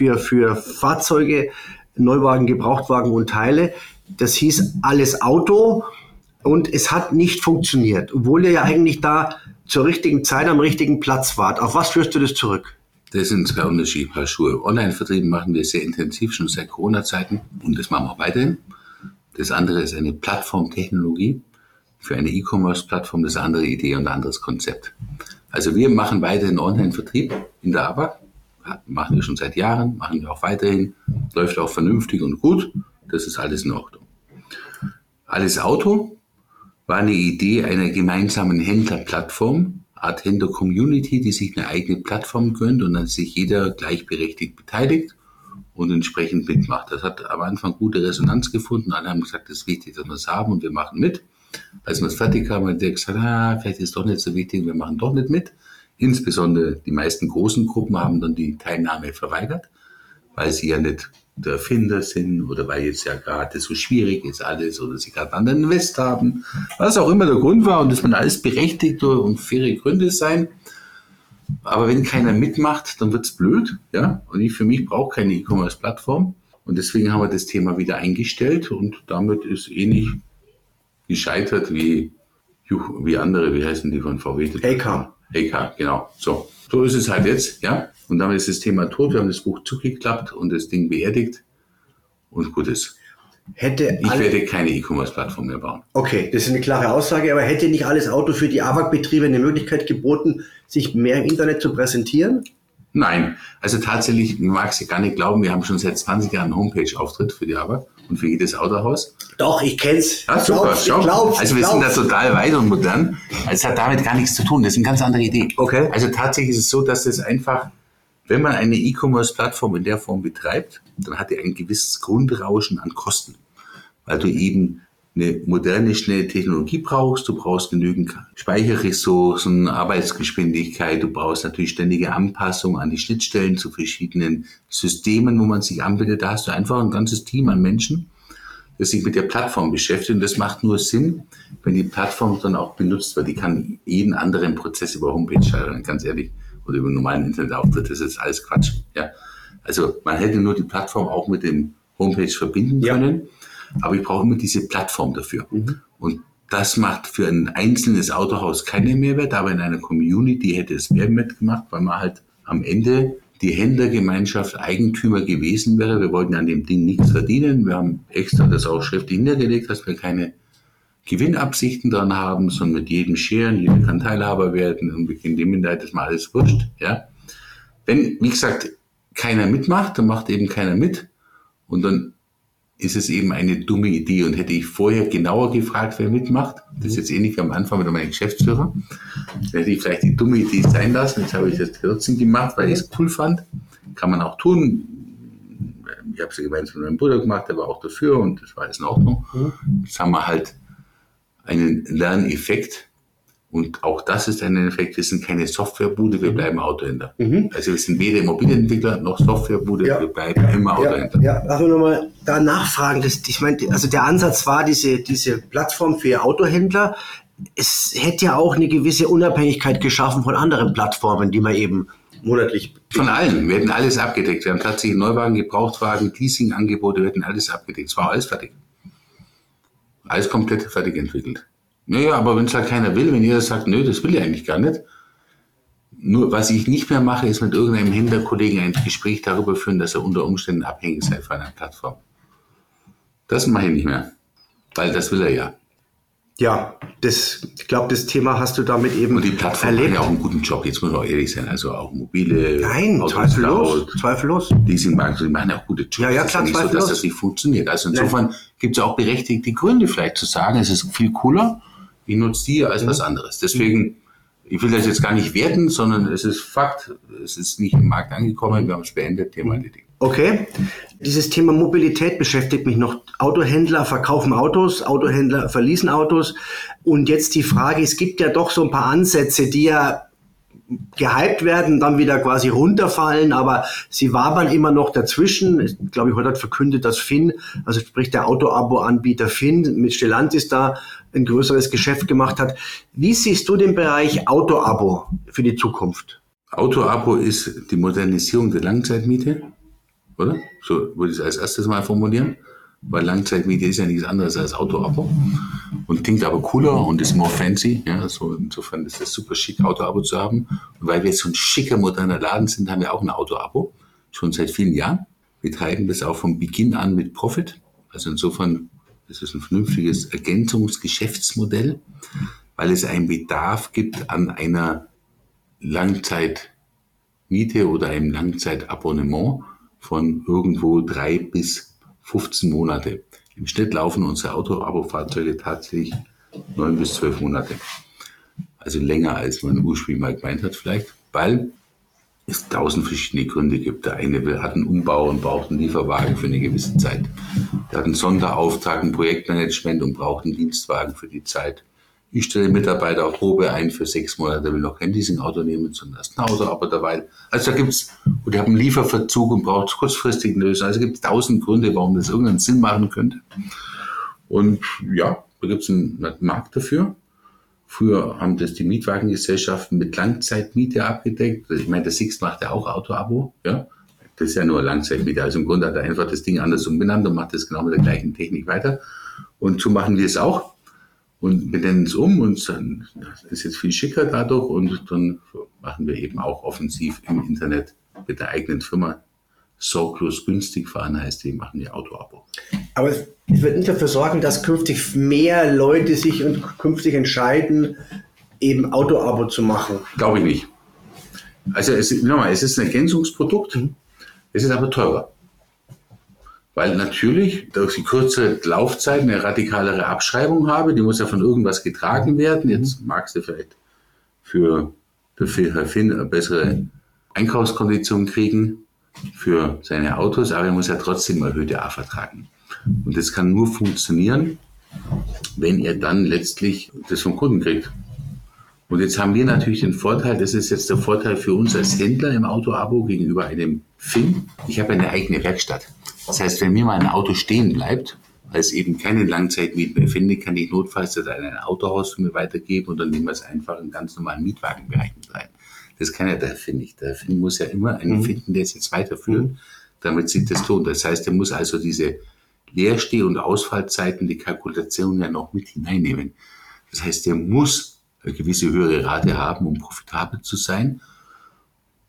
Fahrzeuge, Neuwagen, Gebrauchtwagen und Teile. Das hieß Alles Auto und es hat nicht funktioniert, obwohl ihr ja eigentlich da zur richtigen Zeit am richtigen Platz wart. Auf was führst du das zurück? Das sind zwei unterschiedliche Paar Schuhe. Online-Vertrieb machen wir sehr intensiv, schon seit Corona-Zeiten, und das machen wir auch weiterhin. Das andere ist eine Plattformtechnologie für eine E-Commerce-Plattform, das ist eine andere Idee und ein anderes Konzept. Also wir machen weiterhin Online-Vertrieb in der ABAC, machen wir schon seit Jahren, machen wir auch weiterhin, läuft auch vernünftig und gut, das ist alles in Ordnung. Alles Auto war eine Idee einer gemeinsamen Händlerplattform, Art Händler-Community, die sich eine eigene Plattform gönnt und dann sich jeder gleichberechtigt beteiligt und entsprechend mitmacht. Das hat am Anfang gute Resonanz gefunden, alle haben gesagt, es ist wichtig, dass wir es haben und wir machen mit. Als wir es fertig haben, hat der gesagt, vielleicht ist es doch nicht so wichtig, wir machen doch nicht mit. Insbesondere die meisten großen Gruppen haben dann die Teilnahme verweigert, weil sie ja nicht der Erfinder sind oder weil jetzt ja gerade so schwierig ist alles oder sie gerade einen anderen Invest haben, was auch immer der Grund war, und das man alles berechtigte und faire Gründe sein. Aber wenn keiner mitmacht, dann wird's blöd, ja. Und ich für mich brauche keine E-Commerce-Plattform, und deswegen haben wir das Thema wieder eingestellt und damit ist ähnlich gescheitert wie andere, wie heißen die von VW? Heycar, genau. So ist es halt jetzt, ja. Und damit ist das Thema tot. Wir haben das Buch zugeklappt und das Ding beerdigt und gut ist. Ich werde keine E-Commerce-Plattform mehr bauen. Okay, das ist eine klare Aussage, aber hätte nicht Alles Auto für die AWAC-Betriebe eine Möglichkeit geboten, sich mehr im Internet zu präsentieren? Nein, also tatsächlich, man mag es gar nicht glauben, wir haben schon seit 20 Jahren einen Homepage-Auftritt für die AWAC und für jedes Autohaus. Doch, ich kenn's. Ja, super, also wir sind da total weit und modern. Es hat damit gar nichts zu tun, das ist eine ganz andere Idee. Okay. Also tatsächlich ist es so, dass es einfach, wenn man eine E-Commerce-Plattform in der Form betreibt, dann hat die ein gewisses Grundrauschen an Kosten, weil du eben eine moderne, schnelle Technologie brauchst, du brauchst genügend Speicherressourcen, Arbeitsgeschwindigkeit, du brauchst natürlich ständige Anpassung an die Schnittstellen zu verschiedenen Systemen, wo man sich anbietet. Da hast du einfach ein ganzes Team an Menschen, das sich mit der Plattform beschäftigt, und das macht nur Sinn, wenn die Plattform dann auch benutzt wird. Die kann jeden anderen Prozess über Homepage steuern, ganz ehrlich, oder über einen normalen Internetauftritt, das ist alles Quatsch. Ja. Also man hätte nur die Plattform auch mit dem Homepage verbinden können, aber ich brauche immer diese Plattform dafür. Und das macht für ein einzelnes Autohaus keinen Mehrwert, aber in einer Community hätte es Mehrwert gemacht, weil man halt am Ende die Händlergemeinschaft Eigentümer gewesen wäre. Wir wollten an dem Ding nichts verdienen. Wir haben extra das auch schriftlich niedergelegt, dass wir keine Gewinnabsichten dran haben, sondern mit jedem scheren, jeder kann Teilhaber werden und wir gehen dem Minderheit, das ist mal alles wurscht. Ja. Wenn, wie gesagt, keiner mitmacht, dann macht eben keiner mit und dann ist es eben eine dumme Idee. Und hätte ich vorher genauer gefragt, wer mitmacht, das ist jetzt ähnlich wie am Anfang mit meinem Geschäftsführer, dann hätte ich vielleicht die dumme Idee sein lassen. Jetzt habe ich das trotzdem gemacht, weil ich es cool fand. Kann man auch tun. Ich habe es gemeinsam mit meinem Bruder gemacht, der war auch dafür und das war alles in Ordnung. Jetzt haben wir halt einen Lerneffekt. Und auch das ist ein Effekt, wir sind keine Softwarebude, wir bleiben Autohändler. Also wir sind weder Immobilienentwickler noch Softwarebude, wir bleiben immer Autohändler. Ja, darf ich nochmal da nachfragen, ich meine, also der Ansatz war diese Plattform für Autohändler. Es hätte ja auch eine gewisse Unabhängigkeit geschaffen von anderen Plattformen, die man eben monatlich... Von allen, wir hätten alles abgedeckt. Wir haben tatsächlich Neuwagen, Gebrauchtwagen, Leasingangebote, wir hätten alles abgedeckt. Es war alles fertig. Alles komplett fertig entwickelt. Naja, aber wenn es halt keiner will, wenn jeder sagt, nö, das will ich eigentlich gar nicht. Nur, was ich nicht mehr mache, ist mit irgendeinem Händlerkollegen ein Gespräch darüber führen, dass er unter Umständen abhängig sei von einer Plattform. Das mache ich nicht mehr, weil das will er ja. Ja, ich glaube, das Thema hast du damit eben und die Plattform erlebt. Hat ja auch einen guten Job, jetzt muss man auch ehrlich sein, also auch mobile... Nein, zweifellos. Leasingbanken, die machen ja auch gute Jobs. Ja, klar, nicht so, dass das nicht funktioniert. Also insofern gibt es auch berechtigte Gründe vielleicht zu sagen, es ist viel cooler, ich nutze die als was anderes. Deswegen, ich will das jetzt gar nicht werten, sondern es ist Fakt, es ist nicht im Markt angekommen, wir haben es beendet, Thema erledigt. Okay, dieses Thema Mobilität beschäftigt mich noch. Autohändler verkaufen Autos, Autohändler verleasen Autos. Und jetzt die Frage, es gibt ja doch so ein paar Ansätze, die ja gehypt werden, dann wieder quasi runterfallen, aber sie wabern immer noch dazwischen. Ich glaube, heute hat verkündet, dass Finn, also sprich der Auto-Abo-Anbieter Finn mit Stellantis da ein größeres Geschäft gemacht hat. Wie siehst du den Bereich Auto-Abo für die Zukunft? Auto-Abo ist die Modernisierung der Langzeitmiete, oder? So würde ich es als erstes mal formulieren, weil Langzeitmiete ist ja nichts anderes als Auto-Abo und klingt aber cooler und ist more fancy. Ja, so insofern ist es super schick, Auto-Abo zu haben. Und weil wir jetzt so ein schicker, moderner Laden sind, haben wir auch ein Auto-Abo, schon seit vielen Jahren. Wir treiben das auch von Beginn an mit Profit. Also insofern ist es ein vernünftiges Ergänzungsgeschäftsmodell, weil es einen Bedarf gibt an einer Langzeitmiete oder einem Langzeitabonnement von irgendwo 3 bis 15 Monate. Im Schnitt laufen unsere Auto-Abo-Fahrzeuge tatsächlich 9 bis 12 Monate. Also länger, als man ursprünglich mal gemeint hat vielleicht, weil es 1000 verschiedene Gründe gibt. Der eine hat einen Umbau und braucht einen Lieferwagen für eine gewisse Zeit. Der hat einen Sonderauftrag, ein Projektmanagement und braucht einen Dienstwagen für die Zeit. Ich stelle Mitarbeiter auf Probe ein für 6 Monate, will noch kein Leasing-Auto nehmen, sondern erst ein Auto-Abo dabei. Also da gibt's, und die haben einen Lieferverzug und braucht kurzfristig eine Lösung. Also gibt es 1000 Gründe, warum das irgendeinen Sinn machen könnte. Und ja, da gibt es einen Markt dafür. Früher haben das die Mietwagengesellschaften mit Langzeitmiete abgedeckt. Ich meine, der Sixt macht ja auch Auto-Abo, ja. Das ist ja nur Langzeitmiete. Also im Grunde hat er einfach das Ding anders umbenannt und macht das genau mit der gleichen Technik weiter. Und so machen wir es auch. Und wir nennen es um und dann ist jetzt viel schicker dadurch und dann machen wir eben auch offensiv im Internet mit der eigenen Firma. Sorglos günstig fahren heißt, die machen ihr Auto-Abo. Aber es wird nicht dafür sorgen, dass künftig mehr Leute sich künftig entscheiden, eben Auto-Abo zu machen. Glaube ich nicht. Also es ist ein Ergänzungsprodukt, es ist aber teurer. Weil natürlich durch die kürzere Laufzeit eine radikalere Abschreibung habe, die muss ja von irgendwas getragen werden. Jetzt magst du vielleicht für Herr Finn eine bessere Einkaufskondition kriegen für seine Autos, aber er muss ja trotzdem erhöhte A vertragen. Und das kann nur funktionieren, wenn er dann letztlich das vom Kunden kriegt. Und jetzt haben wir natürlich den Vorteil, das ist jetzt der Vorteil für uns als Händler im Auto-Abo gegenüber einem Finn. Ich habe eine eigene Werkstatt. Das heißt, wenn mir mal ein Auto stehen bleibt, weil es eben keine Langzeitmiete mehr findet, kann ich notfalls das an ein Autohaus für mir weitergeben und dann nehmen wir es einfach im ganz normalen Mietwagenbereich mit rein. Das kann ja der Finn nicht. Der Finn muss ja immer einen finden, der es jetzt weiterführt, damit sich das lohnt. Das heißt, er muss also diese Leersteh- und Ausfallzeiten, die Kalkulation ja noch mit hineinnehmen. Das heißt, der muss eine gewisse höhere Rate haben, um profitabel zu sein.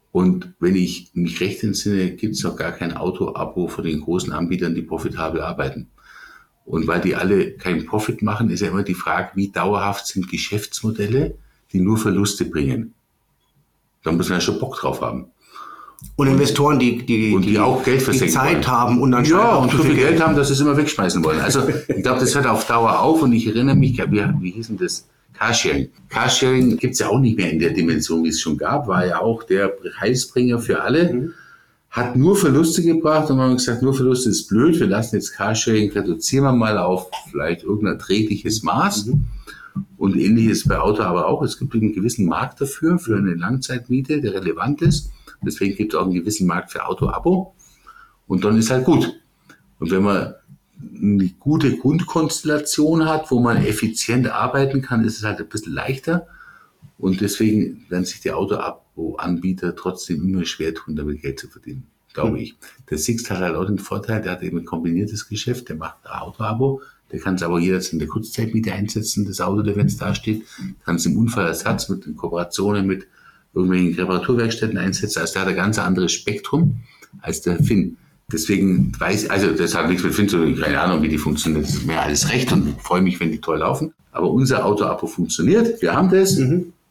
Und wenn ich mich recht entsinne, gibt es noch gar kein Auto-Abo von den großen Anbietern, die profitabel arbeiten. Und weil die alle keinen Profit machen, ist ja immer die Frage, wie dauerhaft sind Geschäftsmodelle, die nur Verluste bringen. Da muss man ja schon Bock drauf haben. Und Investoren, die auch Geld versenken, die Zeit wollen. Haben und dann und so viel Geld haben, dass sie es immer wegschmeißen wollen. Also ich glaube, das hört auf Dauer auf und ich erinnere mich, wie hieß denn das? Carsharing. Carsharing gibt es ja auch nicht mehr in der Dimension, wie es schon gab, war ja auch der Heilsbringer für alle, hat nur Verluste gebracht und man hat gesagt, nur Verluste ist blöd, wir lassen jetzt Carsharing, reduzieren wir mal auf vielleicht irgendein erträgliches Maß. Und ähnliches bei Auto aber auch. Es gibt einen gewissen Markt dafür, für eine Langzeitmiete, der relevant ist. Deswegen gibt es auch einen gewissen Markt für Auto-Abo. Und dann ist halt gut. Und wenn man eine gute Grundkonstellation hat, wo man effizient arbeiten kann, ist es halt ein bisschen leichter. Und deswegen werden sich die Auto-Abo-Anbieter trotzdem immer schwer tun, damit Geld zu verdienen, glaube ich. Der Sixt hat halt auch den Vorteil, der hat eben ein kombiniertes Geschäft, der macht ein Auto-Abo. Der kann es aber jederzeit in der Kurzzeitmiete einsetzen, das Auto, wenn es da steht. Kann es im Unfallersatz mit den Kooperationen mit irgendwelchen Reparaturwerkstätten einsetzen. Also der hat ein ganz anderes Spektrum als der Finn. Deswegen das hat nichts mit Finn zu tun, keine Ahnung, wie die funktioniert. Das ist mir alles recht und freue mich, wenn die toll laufen. Aber unser Auto-Abo funktioniert, wir haben das.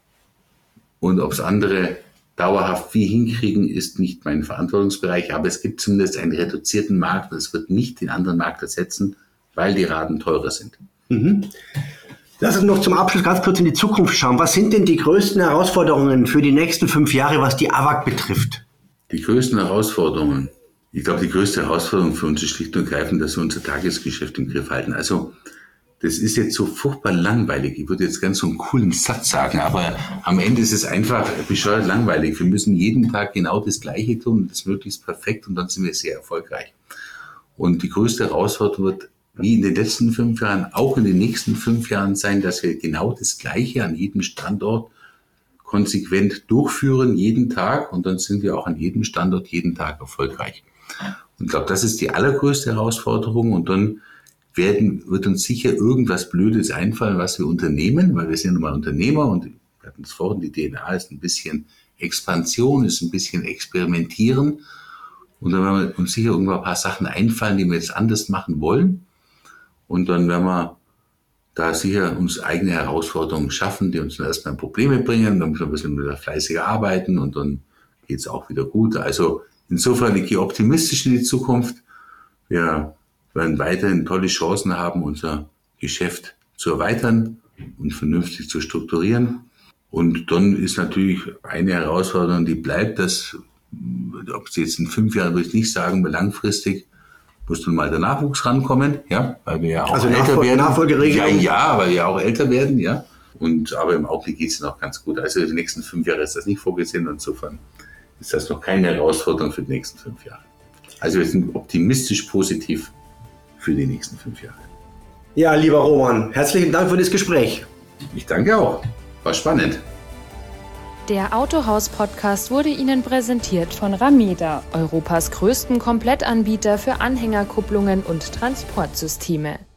Und ob es andere dauerhaft wie hinkriegen, ist nicht mein Verantwortungsbereich. Aber es gibt zumindest einen reduzierten Markt und es wird nicht den anderen Markt ersetzen, weil die Raten teurer sind. Lass uns noch zum Abschluss ganz kurz in die Zukunft schauen. Was sind denn die größten Herausforderungen für die nächsten 5 Jahre, was die AWAC betrifft? Die größten Herausforderungen? Ich glaube, die größte Herausforderung für uns ist schlicht und ergreifend, dass wir unser Tagesgeschäft im Griff halten. Also das ist jetzt so furchtbar langweilig. Ich würde jetzt ganz so einen coolen Satz sagen, aber am Ende ist es einfach bescheuert langweilig. Wir müssen jeden Tag genau das Gleiche tun und das möglichst perfekt und dann sind wir sehr erfolgreich. Und die größte Herausforderung wird wie in den letzten 5 Jahren, auch in den nächsten 5 Jahren sein, dass wir genau das Gleiche an jedem Standort konsequent durchführen, jeden Tag. Und dann sind wir auch an jedem Standort jeden Tag erfolgreich. Und ich glaube, das ist die allergrößte Herausforderung. Und dann wird uns sicher irgendwas Blödes einfallen, was wir unternehmen, weil wir sind nun mal Unternehmer und wir hatten es vorhin, die DNA ist ein bisschen Expansion, ist ein bisschen Experimentieren. Und dann werden wir uns sicher irgendwann ein paar Sachen einfallen, die wir jetzt anders machen wollen. Und dann werden wir da sicher uns eigene Herausforderungen schaffen, die uns dann erstmal Probleme bringen. Dann müssen wir ein bisschen wieder fleißiger arbeiten und dann geht es auch wieder gut. Also insofern, ich gehe optimistisch in die Zukunft. Wir werden weiterhin tolle Chancen haben, unser Geschäft zu erweitern und vernünftig zu strukturieren. Und dann ist natürlich eine Herausforderung, die bleibt, dass, ob sie jetzt in 5 Jahren, würde ich nicht sagen, aber langfristig muss dann mal der Nachwuchs rankommen, ja, weil wir ja auch älter werden. Nachfolgeregelung? Ja, weil wir auch älter werden, ja. Aber im Augenblick geht es noch ganz gut. Also die nächsten 5 Jahre ist das nicht vorgesehen und insofern ist das noch keine Herausforderung für die nächsten 5 Jahre. Also wir sind optimistisch positiv für die nächsten 5 Jahre. Ja, lieber Roman, herzlichen Dank für das Gespräch. Ich danke auch. War spannend. Der Autohaus-Podcast wurde Ihnen präsentiert von Rameda, Europas größten Komplettanbieter für Anhängerkupplungen und Transportsysteme.